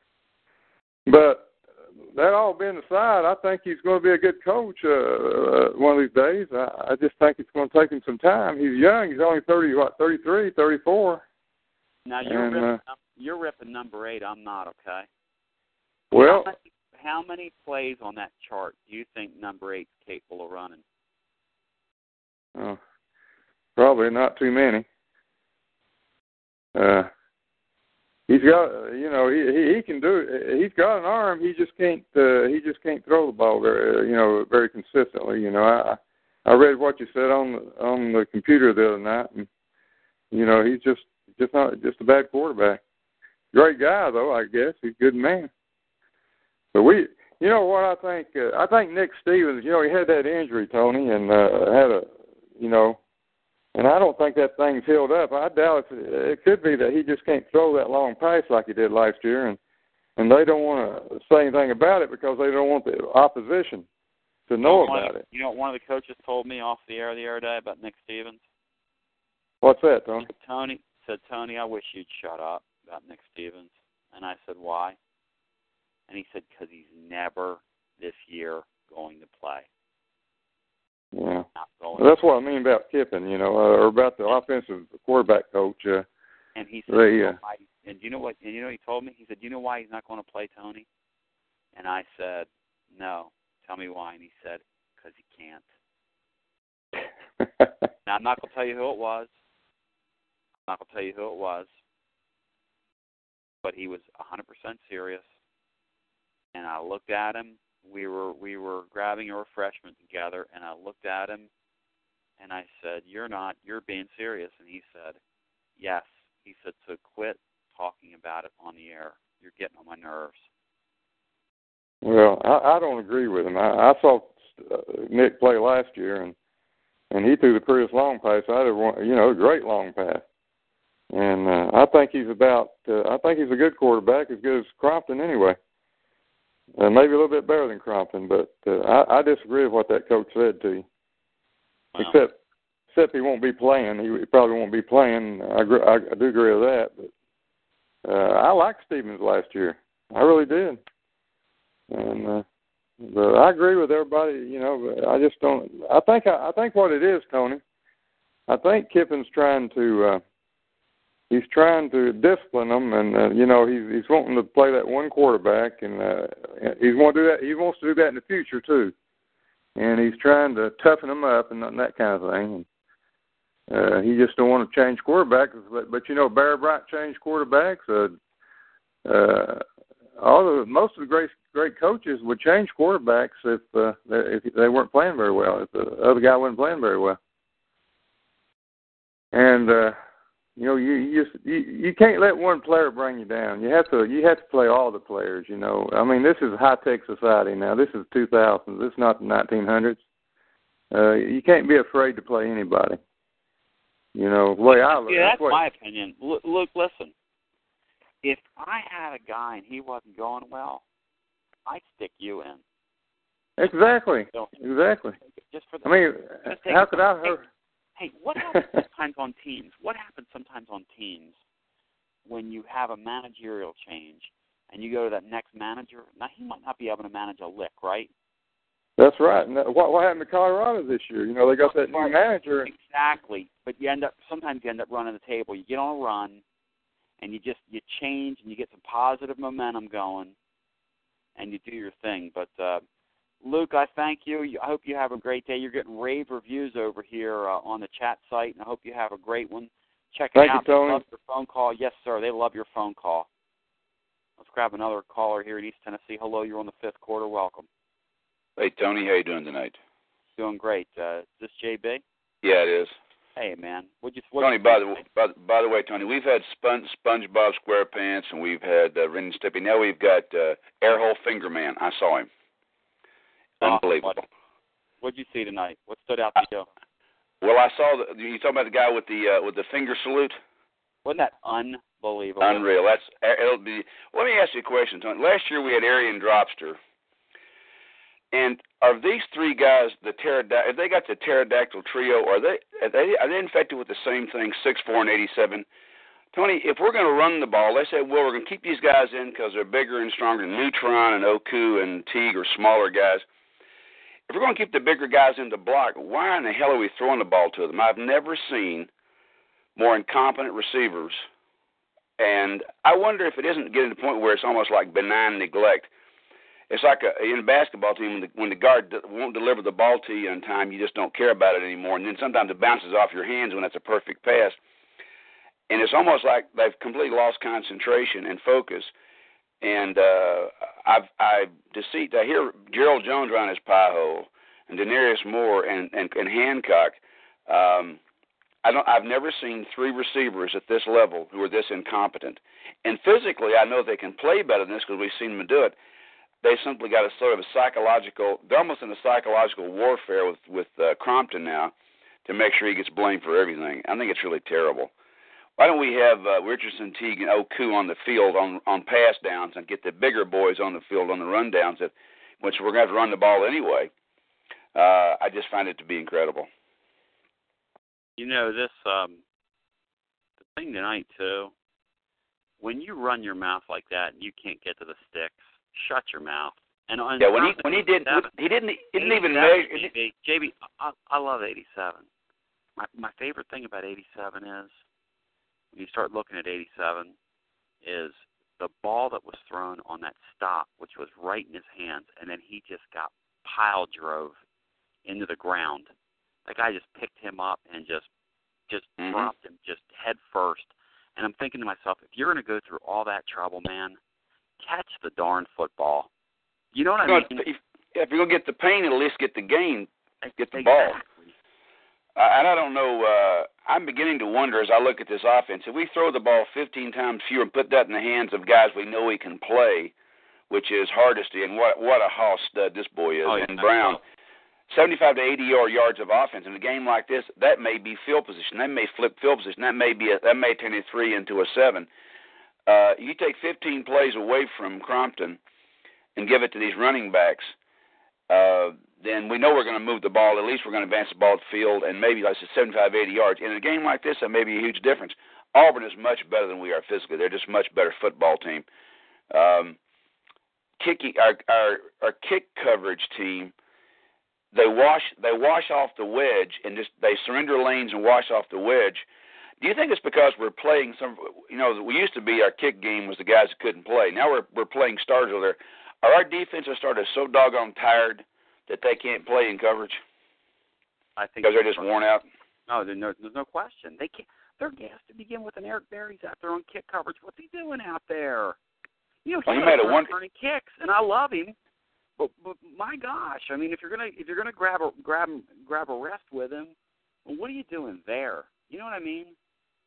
but. That all being aside, I think he's going to be a good coach uh, uh, one of these days. I, I just think it's going to take him some time. He's young. He's only thirty, what, thirty-three, thirty-four. Now you're and, ripping, uh, you're ripping number eight. I'm not, okay. Well, how many, how many plays on that chart do you think number eight's capable of running? Uh, probably not too many. Uh, He's got, you know, he, he he can do it. He's got an arm. He just can't. Uh, he just can't throw the ball very, you know, very consistently. You know, I I read what you said on the, on the computer the other night, and you know, he's just just not just a bad quarterback. Great guy though, I guess. He's a good man. But we, you know, what I think. Uh, I think Nick Stevens. You know, he had that injury, Tony, and uh, had a, you know. And I don't think that thing's healed up. I doubt it. It could be that he just can't throw that long pass like he did last year, and and they don't want to say anything about it because they don't want the opposition to know you know, about of, it. You know what one of the coaches told me off the air the other day about Nick Stevens? What's that, Tony? Tony said, Tony, I wish you'd shut up about Nick Stevens. And I said, why? And he said, because he's never this year going to play. Yeah, well, that's what I mean about Kiffin, you know, uh, or about the offensive quarterback coach. Uh, and he said, they, you know uh, why, and you know what? And you know what he told me? He said, you know why he's not going to play, Tony? And I said, no. Tell me why. And he said, because he can't. Now I'm not going to tell you who it was. I'm not going to tell you who it was. But he was one hundred percent serious. And I looked at him. We were we were grabbing a refreshment together, and I looked at him, and I said, "You're not. You're being serious." And he said, "Yes." He said, "So quit talking about it on the air. You're getting on my nerves." Well, I, I don't agree with him. I, I saw uh, Nick play last year, and and he threw the prettiest long pass I ever want. You know, a great long pass. And uh, I think he's about. Uh, I think he's a good quarterback, as good as Crompton anyway. Uh, maybe a little bit better than Crompton, but uh, I, I disagree with what that coach said to you. Wow. Except, except he won't be playing. He, he probably won't be playing. I, agree, I, I do agree with that. But uh, I liked Stevens last year. I really did. And uh, but I agree with everybody. You know, but I just don't. I think I, I think what it is, Tony. I think Kiffin's trying to. Uh, He's trying to discipline them, and uh, you know he's he's wanting to play that one quarterback, and uh, he's want to do that. He wants to do that in the future too, and he's trying to toughen them up and that kind of thing. And, uh, he just don't want to change quarterbacks, but, but you know Barry Bryant changed quarterbacks. Uh, uh, all the most of the great great coaches would change quarterbacks if uh, if they weren't playing very well, if the other guy wasn't playing very well, and. Uh, You know, you you just you, you can't let one player bring you down. You have to you have to play all the players. You know, I mean, this is a high tech society now. This is two thousands. This is not the nineteen hundreds. Uh, you can't be afraid to play anybody. You know, the way I look. Yeah, that's way, my opinion. Look, look, listen. If I had a guy and he wasn't going well, I'd stick you in. Exactly. So, exactly. Just for the, I mean, how could I hurt? Hey, what happens sometimes on teams? What happens sometimes on teams when you have a managerial change and you go to that next manager? Now, he might not be able to manage a lick, right? That's right. And that, what, what happened to Colorado this year? You know, they got that new manager. Exactly. But you end up sometimes you end up running the table. You get on a run, and you just you change and you get some positive momentum going, and you do your thing. But uh, Luke, I thank you. I hope you have a great day. You're getting rave reviews over here uh, on the chat site, and I hope you have a great one. Check it Thank out. You, Tony. They love your phone call. Yes, sir. They love your phone call. Let's grab another caller here in East Tennessee. Hello, you're on the fifth quarter. Welcome. Hey, Tony. How you doing tonight? Doing great. Uh, is this J B? Yeah, it is. Hey, man. What'd you, what'd Tony, you by the, by, by the way, Tony, we've had Spon- SpongeBob SquarePants, and we've had uh, Ren and Stimpy. Now we've got uh, Airhole Finger Man. I saw him. Unbelievable. Oh, what'd you see tonight? What stood out to you? Well, I saw the, you talking about the guy with the uh, with the finger salute? Wasn't that unbelievable? Unreal. That's it'll be. Let me ask you a question, Tony. Last year we had Arian Dropster, and are these three guys the pterodactyl? Have they got the pterodactyl trio? Or are they are they, are they infected with the same thing? Six four and eighty-seven. Tony, if we're going to run the ball, they say, well, we're going to keep these guys in because they're bigger and stronger. Neutron and Oku and Teague are smaller guys. If we're going to keep the bigger guys in the block, why in the hell are we throwing the ball to them? I've never seen more incompetent receivers. And I wonder if it isn't getting to the point where it's almost like benign neglect. It's like a, in a basketball team, when the, when the guard won't deliver the ball to you in time, you just don't care about it anymore. And then sometimes it bounces off your hands when it's a perfect pass. And it's almost like they've completely lost concentration and focus. And uh, I've I deceit. I hear Gerald Jones around his pie hole, and Denarius Moore and and, and Hancock. Um, I don't. I've never seen three receivers at this level who are this incompetent. And physically, I know they can play better than this because we've seen them do it. They simply got a sort of a psychological. They're almost in a psychological warfare with with uh, Crompton now to make sure he gets blamed for everything. I think it's really terrible. Why don't we have uh, Richardson, Teague, and Oku on the field on, on pass downs and get the bigger boys on the field on the run downs, that, which we're going to have to run the ball anyway? Uh, I just find it to be incredible. You know, this um, the thing tonight, too, when you run your mouth like that and you can't get to the sticks, shut your mouth. And on yeah, when he when he didn't he didn't he didn't even measure. J B, J B, I, I love eighty-seven. My my favorite thing about eighty-seven is, when you start looking at eighty-seven, is the ball that was thrown on that stop, which was right in his hands, and then he just got pile drove into the ground. That guy just picked him up and just just mm-hmm. dropped him just head first. And I'm thinking to myself, if you're going to go through all that trouble, man, catch the darn football. You know what I mean? If, if you're going to get the pain, at least get the gain, get the exactly. ball. Uh, and I don't know, uh, I'm beginning to wonder as I look at this offense, if we throw the ball fifteen times fewer and put that in the hands of guys we know he can play, which is Hardesty, and what what a house stud this boy is, oh, and yeah. Brown, seventy-five to eighty yards of offense in a game like this, that may be field position. That may flip field position. That may be a, that may turn a three into a seven. Uh, you take fifteen plays away from Crompton and give it to these running backs, uh, then we know we're going to move the ball. At least we're going to advance the ball to the field, and maybe, like I said, seventy-five, eighty yards. In a game like this, that may be a huge difference. Auburn is much better than we are physically. They're just a much better football team. Um, kicking, our, our our kick coverage team, they wash they wash off the wedge and just they surrender lanes and wash off the wedge. Do you think it's because we're playing some? You know, we used to be our kick game was the guys that couldn't play. Now we're we're playing stars over there. Are our defensive starters so doggone tired that they can't play in coverage? I think because they're just worn out. No, there's no, there's no question. They can't. They're gassed to begin with, and Eric Berry's out there on kick coverage. What's he doing out there? You know, he, well, he made a one turning kicks, and I love him. But, but my gosh, I mean, if you're gonna if you're gonna grab a grab grab a rest with him, well, what are you doing there? You know what I mean?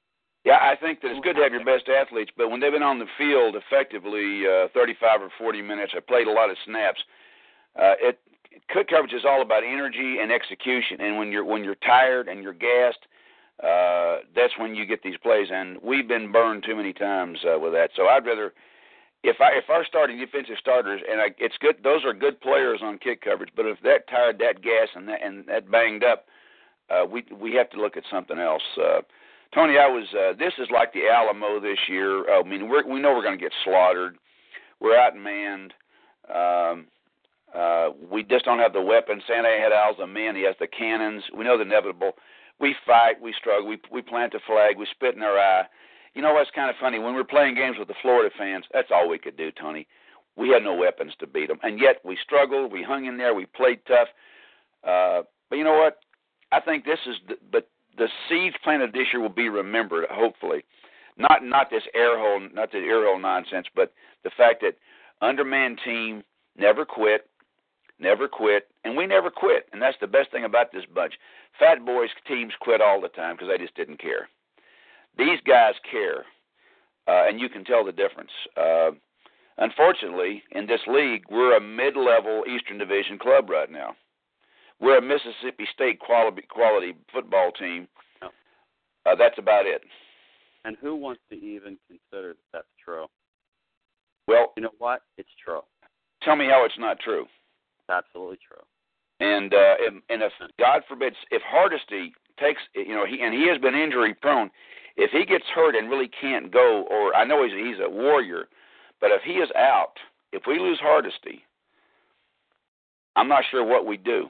Yeah, I think that it's good to have your best athletes, but when they've been on the field effectively uh, thirty-five or forty minutes, have played a lot of snaps, uh, it cut coverage is all about energy and execution. And when you're when you're tired and you're gassed, uh, that's when you get these plays. And we've been burned too many times uh, with that. So I'd rather, if I if our starting defensive starters, and I, it's good, those are good players on kick coverage. But if that tired, that gas, and that and that banged up, uh, we we have to look at something else. Uh, Tony, I was. Uh, this is like the Alamo this year. I mean, we're, we know we're going to get slaughtered. We're outmanned. Um, uh, we just don't have the weapons. Santa had all the men. He has the cannons. We know the inevitable. We fight. We struggle. We we plant a flag. We spit in their eye. You know what's kind of funny? When we're playing games with the Florida fans, that's all we could do, Tony. We had no weapons to beat them, and yet we struggled. We hung in there. We played tough. Uh, but you know what? I think this is. The, but. The seeds planted this year will be remembered, hopefully. Not not this air hole, not the air hole nonsense, but the fact that undermanned team never quit, never quit, and we never quit. And that's the best thing about this bunch. Fat boys teams quit all the time because they just didn't care. These guys care, uh, and you can tell the difference. Uh, unfortunately, in this league, we're a mid-level Eastern Division club right now. We're a Mississippi State quality quality football team. Uh, that's about it. And who wants to even consider that that's true? Well, you know what? It's true. Tell me how it's not true. It's absolutely true. And uh, and, and if God forbid, if Hardesty takes, you know, he and he has been injury prone. If he gets hurt and really can't go, or I know he's he's a warrior, but if he is out, if we lose Hardesty, I'm not sure what we do.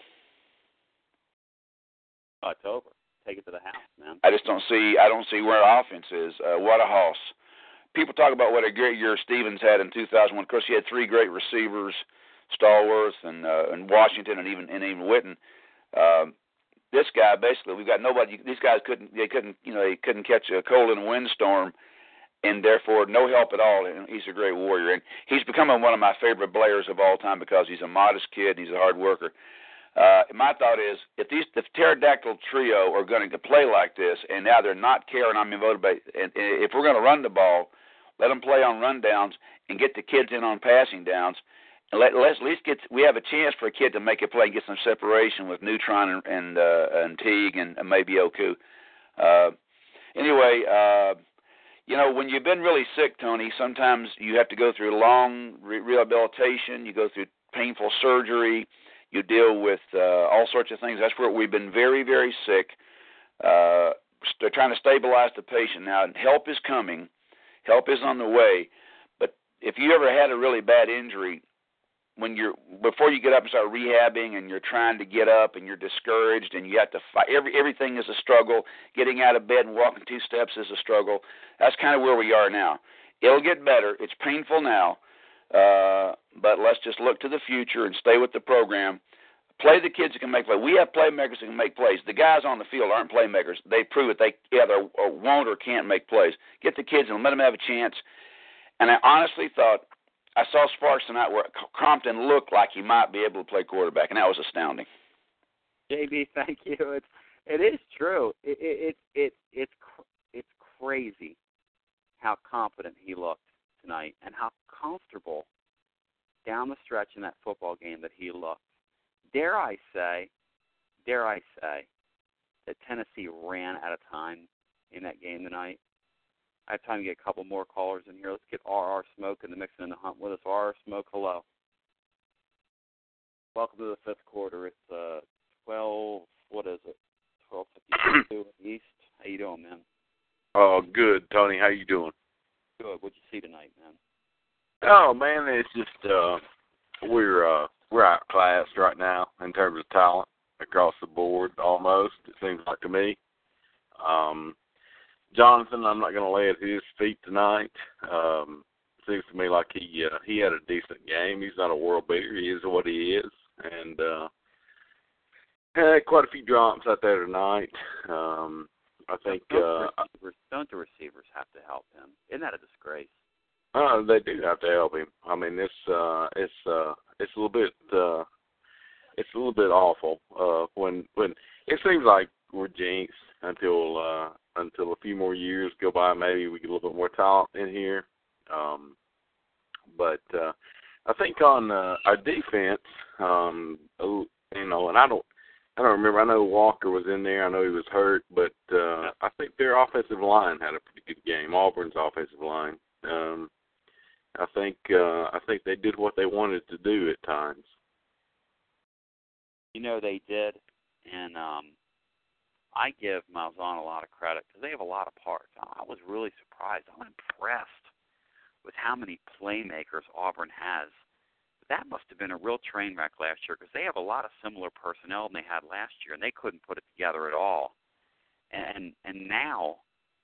It's over. Take it to the house, man. I just don't see. I don't see where our offense is. Uh, what a hoss! People talk about what a great year Stevens had in two thousand one. Of course, he had three great receivers, Stallworth and uh, and Washington and even and even Witten. Um, this guy basically, we've got nobody. These guys couldn't. They couldn't. You know, they couldn't catch a cold in a windstorm, and therefore no help at all. And he's a great warrior, and he's becoming one of my favorite players of all time because he's a modest kid. He's a hard worker. Uh, my thought is, if these the pterodactyl trio are going to play like this, and now they're not caring, I'm motivated. And if we're going to run the ball, let them play on run downs and get the kids in on passing downs. And let, let's at least get we have a chance for a kid to make a play and get some separation with Neutron and and, uh, and Teague and, and maybe Oku. Uh, anyway, uh, you know, when you've been really sick, Tony, sometimes you have to go through long re- rehabilitation. You go through painful surgery. You deal with uh, all sorts of things. That's where we've been very, very sick. Uh, st- trying to stabilize the patient now. And help is coming. Help is on the way. But if you ever had a really bad injury, when you're before you get up and start rehabbing, and you're trying to get up, and you're discouraged, and you have to fight. Every everything is a struggle. Getting out of bed and walking two steps is a struggle. That's kind of where we are now. It'll get better. It's painful now. Uh, but let's just look to the future and stay with the program. Play the kids that can make plays. We have playmakers that can make plays. The guys on the field aren't playmakers. They prove it. They either won't or can't make plays. Get the kids and let them have a chance. And I honestly thought, I saw sparks tonight where Crompton looked like he might be able to play quarterback, and that was astounding. J B, thank you. It's it is true. It it it, it it's it's crazy how confident he looked tonight, and how comfortable down the stretch in that football game that he looked. Dare I say, dare I say, that Tennessee ran out of time in that game tonight. I have time to get a couple more callers in here. Let's get R R Smoke in the mix and in the hunt with us. R R Smoke, hello. Welcome to the fifth quarter. It's uh twelve. What is it? Twelve fifty-two East. How you doing, man? Oh, good, Tony. How you doing? Good. What'd you see tonight, man? Oh man, it's just uh, we're uh, we're outclassed right now in terms of talent across the board. Almost, it seems like to me. Um, Jonathan, I'm not going to lay at his feet tonight. Um, seems to me like he uh, he had a decent game. He's not a world beater. He is what he is, and uh, had quite a few drops out there tonight. Um, I think don't, uh, the receivers, don't the receivers have to help him? Isn't that a disgrace? Uh, they do have to help him. I mean, it's uh, it's uh, it's a little bit uh, it's a little bit awful uh, when when it seems like we're jinxed until uh, until a few more years go by. Maybe we get a little bit more talent in here. Um, but uh, I think on uh, our defense, um, you know, and I don't, I don't remember. I know Walker was in there. I know he was hurt, but uh, I think their offensive line had a pretty good game. Auburn's offensive line. Um, I think uh, I think they did what they wanted to do at times. You know, they did, and um, I give Malzahn a lot of credit because they have a lot of parts. I was really surprised. I'm impressed with how many playmakers Auburn has. That must have been a real train wreck last year because they have a lot of similar personnel than they had last year, and they couldn't put it together at all. And and now,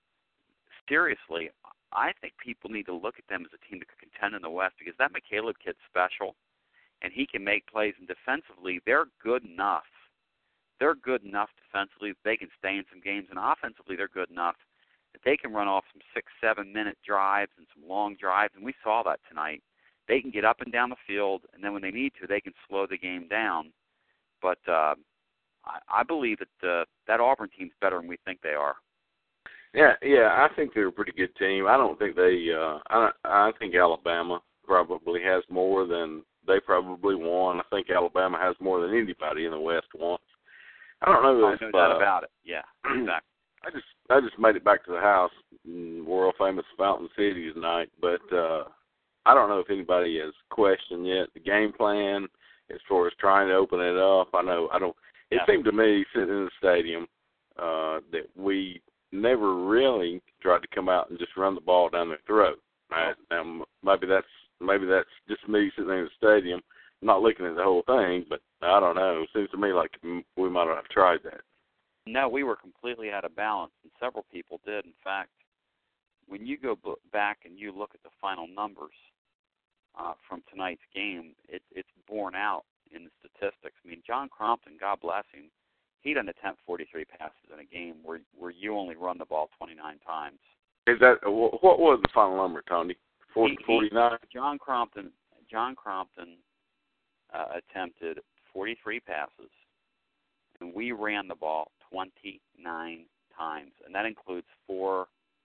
seriously, I think people need to look at them as a team that could contend in the West because that McCaleb kid's special, and he can make plays. And defensively, they're good enough. They're good enough defensively that they can stay in some games, and offensively, they're good enough that they can run off some six, seven-minute drives and some long drives, and we saw that tonight. They can get up and down the field, and then when they need to, they can slow the game down. But uh, I, I believe that uh, that Auburn team's better than we think they are. Yeah, yeah, I think they're a pretty good team. I don't think they. Uh, I I think Alabama probably has more than they probably won. I think Alabama has more than anybody in the West wants. I don't know Oh, if no doubt uh, about it. Yeah, exactly. I just I just made it back to the house in world famous Fountain City tonight, but uh, I don't know if anybody has questioned yet the game plan as far as trying to open it up. I know I don't. It Yeah. seemed to me sitting in the stadium uh, that we never really tried to come out and just run the ball down their throat. Right? Now maybe that's maybe that's just me sitting in the stadium, not looking at the whole thing, but I don't know. It seems to me like we might have tried that. No, we were completely out of balance, and several people did. In fact, when you go b- back and you look at the final numbers uh, from tonight's game, it, it's borne out in the statistics. I mean, John Crompton, God bless him, he doesn't attempt forty-three passes in a game where where you only run the ball twenty-nine times. Is that what was the final number, Tony? forty, He, forty-nine? he, John Crompton, John Crompton uh, attempted forty-three passes, and we ran the ball twenty-nine times, and that includes four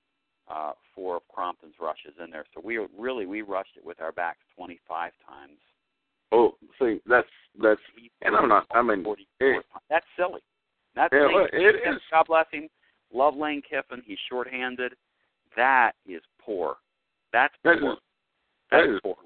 uh, four of Crompton's rushes in there. So we really we rushed it with our backs twenty-five times. Oh, see, that's that's, and I'm not. I mean, it, that's silly. That's yeah, silly. it is. God bless him. Love Lane Kiffin. He's shorthanded. That is poor. That's that poor. Is, that that is is poor.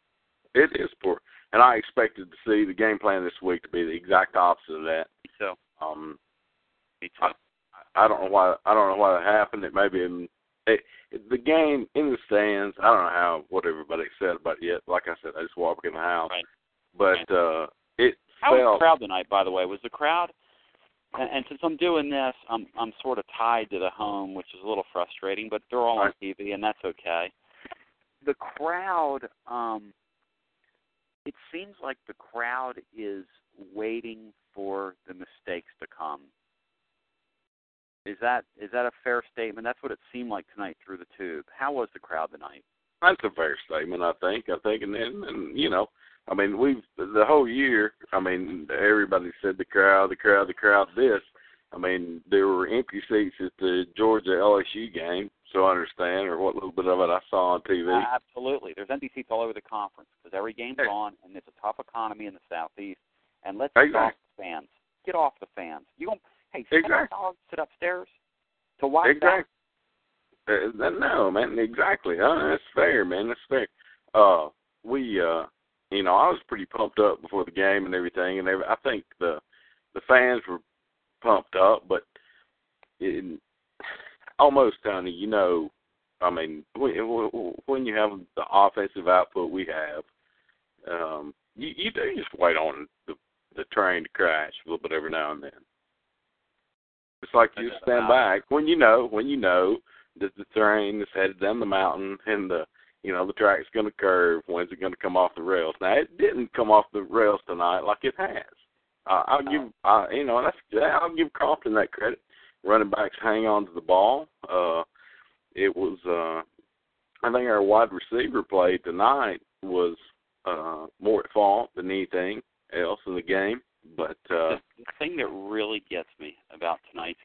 It is poor, and I expected to see the game plan this week to be the exact opposite of that. Me too. Um, Me too. I, I don't know why. I don't know why that happened. It may be in it, the game in the stands. I don't know how what everybody said about it yet. Like I said, I just walked in the house. Right. But uh, it How felt. was the crowd tonight, by the way? Was the crowd, and, and since I'm doing this, I'm I'm sort of tied to the home, which is a little frustrating, but they're all on T V, and that's okay. The crowd, um, it seems like the crowd is waiting for the mistakes to come. Is that is that a fair statement? That's what it seemed like tonight through the tube. How was the crowd tonight? That's a fair statement, I think. I think, and, and, and you know, I mean, we've the whole year. I mean, everybody said the crowd, the crowd, the crowd. This, I mean, there were empty seats at the Georgia L S U game, so I understand, or what little bit of it I saw on T V. Uh, absolutely, there's empty seats all over the conference because every game's hey. on, and it's a tough economy in the Southeast. And let's exactly. get off the fans. Get off the fans. You going hey, seven exactly. dollars sit upstairs to watch exactly. that? Uh, no, man, exactly. Uh, that's fair, man. That's fair. Uh, we. Uh, You know, I was pretty pumped up before the game and everything, and every, I think the the fans were pumped up, but it, almost, Tony, you know, I mean, when, when you have the offensive output we have, um, you, you do just wait on the, the train to crash a little bit every now and then. It's like you stand back when you know when you know that the train is headed down the mountain and the You know, the track's going to curve. When's it going to come off the rails? Now, it didn't come off the rails tonight like it has. Uh, I'll give, uh, you know, that's I'll give Crompton that credit. Running backs hang on to the ball. Uh, it was, uh, I think our wide receiver play tonight was uh, more at fault than anything else in the game. But uh, the, the thing that really gets me about tonight's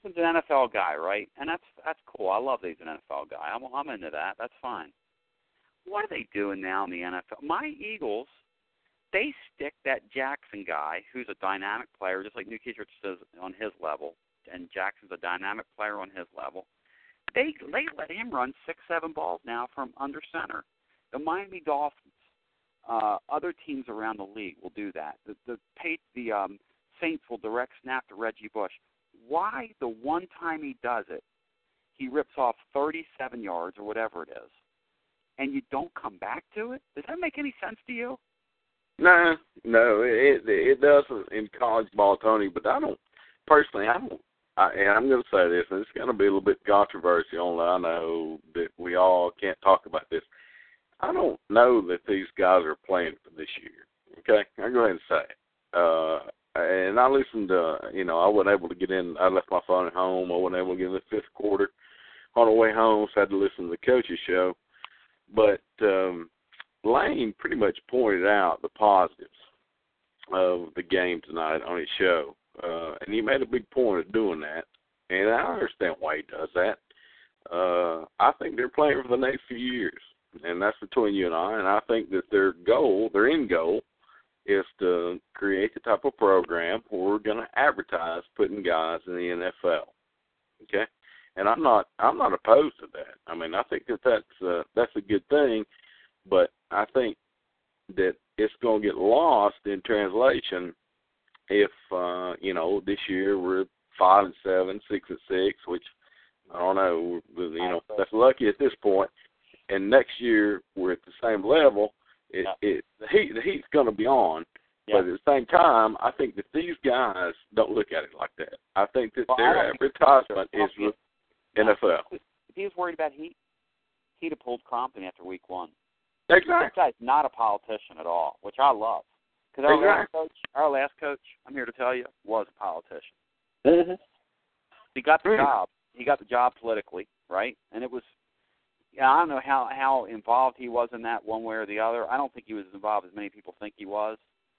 Crompton's an N F L guy, right? And that's that's cool. I love that he's an N F L guy. I'm I'm into that. That's fine. What are they doing now in the N F L? My Eagles, they stick that Jackson guy, who's a dynamic player, just like New Kiesrich says on his level, and Jackson's a dynamic player on his level. They they let him run six, seven balls now from under center. The Miami Dolphins, uh, other teams around the league will do that. The the, the um, Saints will direct snap to Reggie Bush. Why the one time he does it, he rips off thirty-seven yards or whatever it is, and you don't come back to it? Does that make any sense to you? No, no, it it doesn't in college ball, Tony. But I don't personally. I don't. I, and I'm going to say this, and it's going to be a little bit controversial. I know that we all can't talk about this. I don't know that these guys are playing for this year. Okay, I'll go ahead and say it. Uh, and I listened to, you know, I wasn't able to get in. I left my phone at home. I wasn't able to get in the fifth quarter. On the way home, so I had to listen to the coach's show. But um, Lane pretty much pointed out the positives of the game tonight on his show. Uh, and he made a big point of doing that. And I understand why he does that. Uh, I think they're playing for the next few years. And that's between you and I. And I think that their goal, their end goal, is to create the type of program where we're going to advertise putting guys in the N F L. Okay? And I'm not I'm not opposed to that. I mean, I think that that's, uh, that's a good thing. But I think that it's going to get lost in translation if, uh, you know, this year we're five and seven, six and six, which I don't know, you know, that's lucky at this point. And next year we're at the same level. It, yeah. it the heat the heat's going to be on, yeah. But at the same time, I think that these guys don't look at it like that. I think that well, their advertisement is with N F L. If he was worried about heat, he'd have pulled Crompton after week one. Exactly. This guy's not a politician at all, which I love. Because our, exactly. last coach, our last coach, I'm here to tell you, was a politician. Mm-hmm. He got the mm-hmm. job. He got the job politically, right? And it was, yeah, I don't know how, how involved he was in that one way or the other. I don't think he was as involved as many people think he was.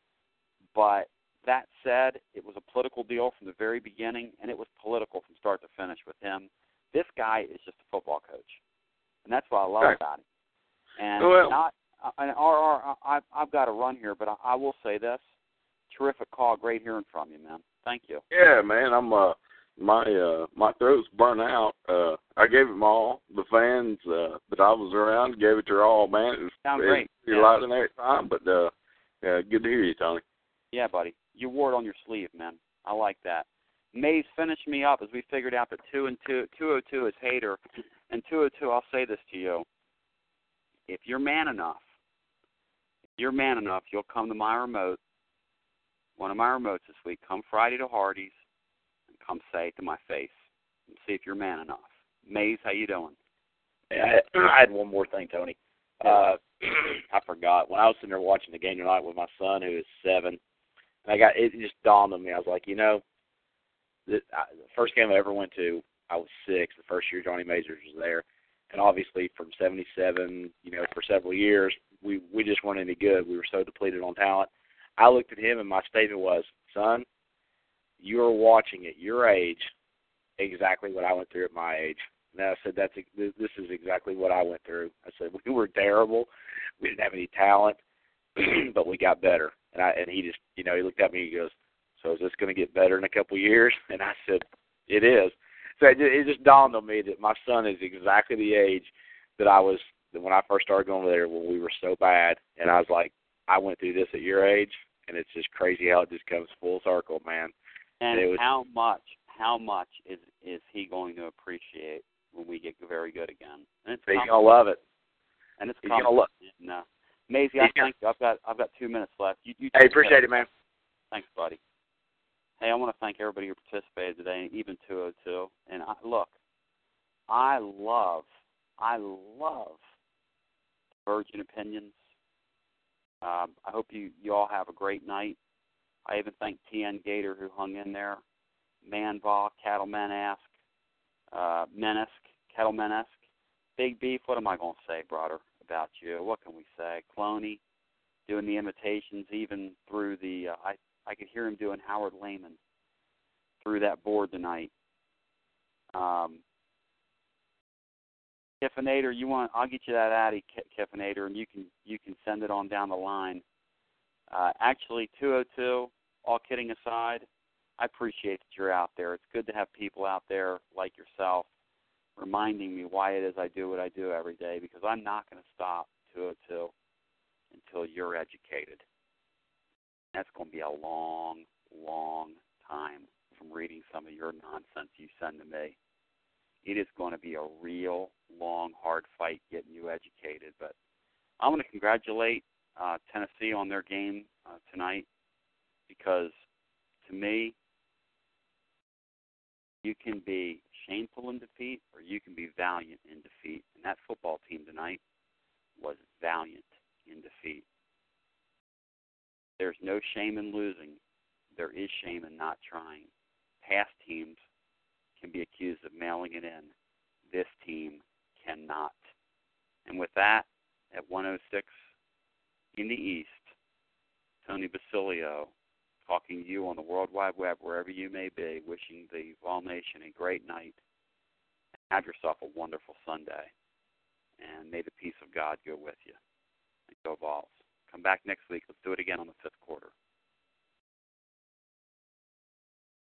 But that said, it was a political deal from the very beginning, and it was political from start to finish with him. This guy is just a football coach, and that's what I love right. about him. And well, not, and R R, I've, I've got to run here, but I, I will say this: terrific call, great hearing from you, man. Thank you. Yeah, man, I'm uh, my uh, my throat's burnt out. Uh, I gave it my all. The fans uh, that I was around gave it their all, man. It was, Sounds it great. was yeah. loud in every time, but uh, yeah, good to hear you, Tony. Yeah, buddy. You wore it on your sleeve, man. I like that. Mays finished me up as we figured out that two and two, two oh two is Hader, and two oh two. I'll say this to you: if you're man enough, if you're man enough, you'll come to my remote, one of my remotes this week. Come Friday to Hardee's, and come say it to my face, and see if you're man enough. Mays, how you doing? Yeah, I had one more thing, Tony. Uh, I forgot when I was sitting there watching the game tonight with my son, who is seven. I got it just dawned on me. I was like, you know, the, I, the first game I ever went to, I was six. The first year Johnny Mazurs was there, and obviously from seventy-seven, you know, for several years, we we just weren't any good. We were so depleted on talent. I looked at him, and my statement was, son, you are watching at your age exactly what I went through at my age. And I said, that's this is exactly what I went through. I said, we were terrible. We didn't have any talent, but we got better. And I and he just, you know, he looked at me and he goes, so is this going to get better in a couple of years? And I said, it is. So it just, it just dawned on me that my son is exactly the age that I was when I first started going there when we were so bad. And I was like, I went through this at your age, and it's just crazy how it just comes full circle, man. And, and was, how much, how much is is he going to appreciate when we get very good again? And it's he's gonna love it. And it's he's gonna love. No, Maisie, I think I've got I've got two minutes left. You, you hey, appreciate it, man. Thanks, buddy. Hey, I want to thank everybody who participated today, even two oh two. And I, look, I love, I love Virgin Opinions. Um, I hope you, you all have a great night. I even thank T N Gator who hung in there. Manvaw, Cattleman-esque, uh, Menace, Cattleman-esque. Big Beef, what am I going to say, brother, about you? What can we say? Cloney, doing the imitations even through the, uh, I, I could hear him doing Howard Lehman through that board tonight. Um, Kiffinator, you want? I'll get you that Addy, Kiffinator, and you can you can send it on down the line. Uh, actually, two oh two. All kidding aside, I appreciate that you're out there. It's good to have people out there like yourself reminding me why it is I do what I do every day, because I'm not going to stop two oh two until you're educated. That's going to be a long, long time from reading some of your nonsense you send to me. It is going to be a real, long, hard fight getting you educated. But I'm going to congratulate uh, Tennessee on their game uh, tonight, because to me, you can be shameful in defeat or you can be valiant in defeat. And that football team tonight was valiant in defeat. There's no shame in losing. There is shame in not trying. Past teams can be accused of mailing it in. This team cannot. And with that, at one oh six in the East, Tony Basilio talking to you on the World Wide Web, wherever you may be, wishing the Vol Nation a great night. Have yourself a wonderful Sunday. And may the peace of God go with you. And go Vols. Come back next week. Let's do it again on the fifth quarter.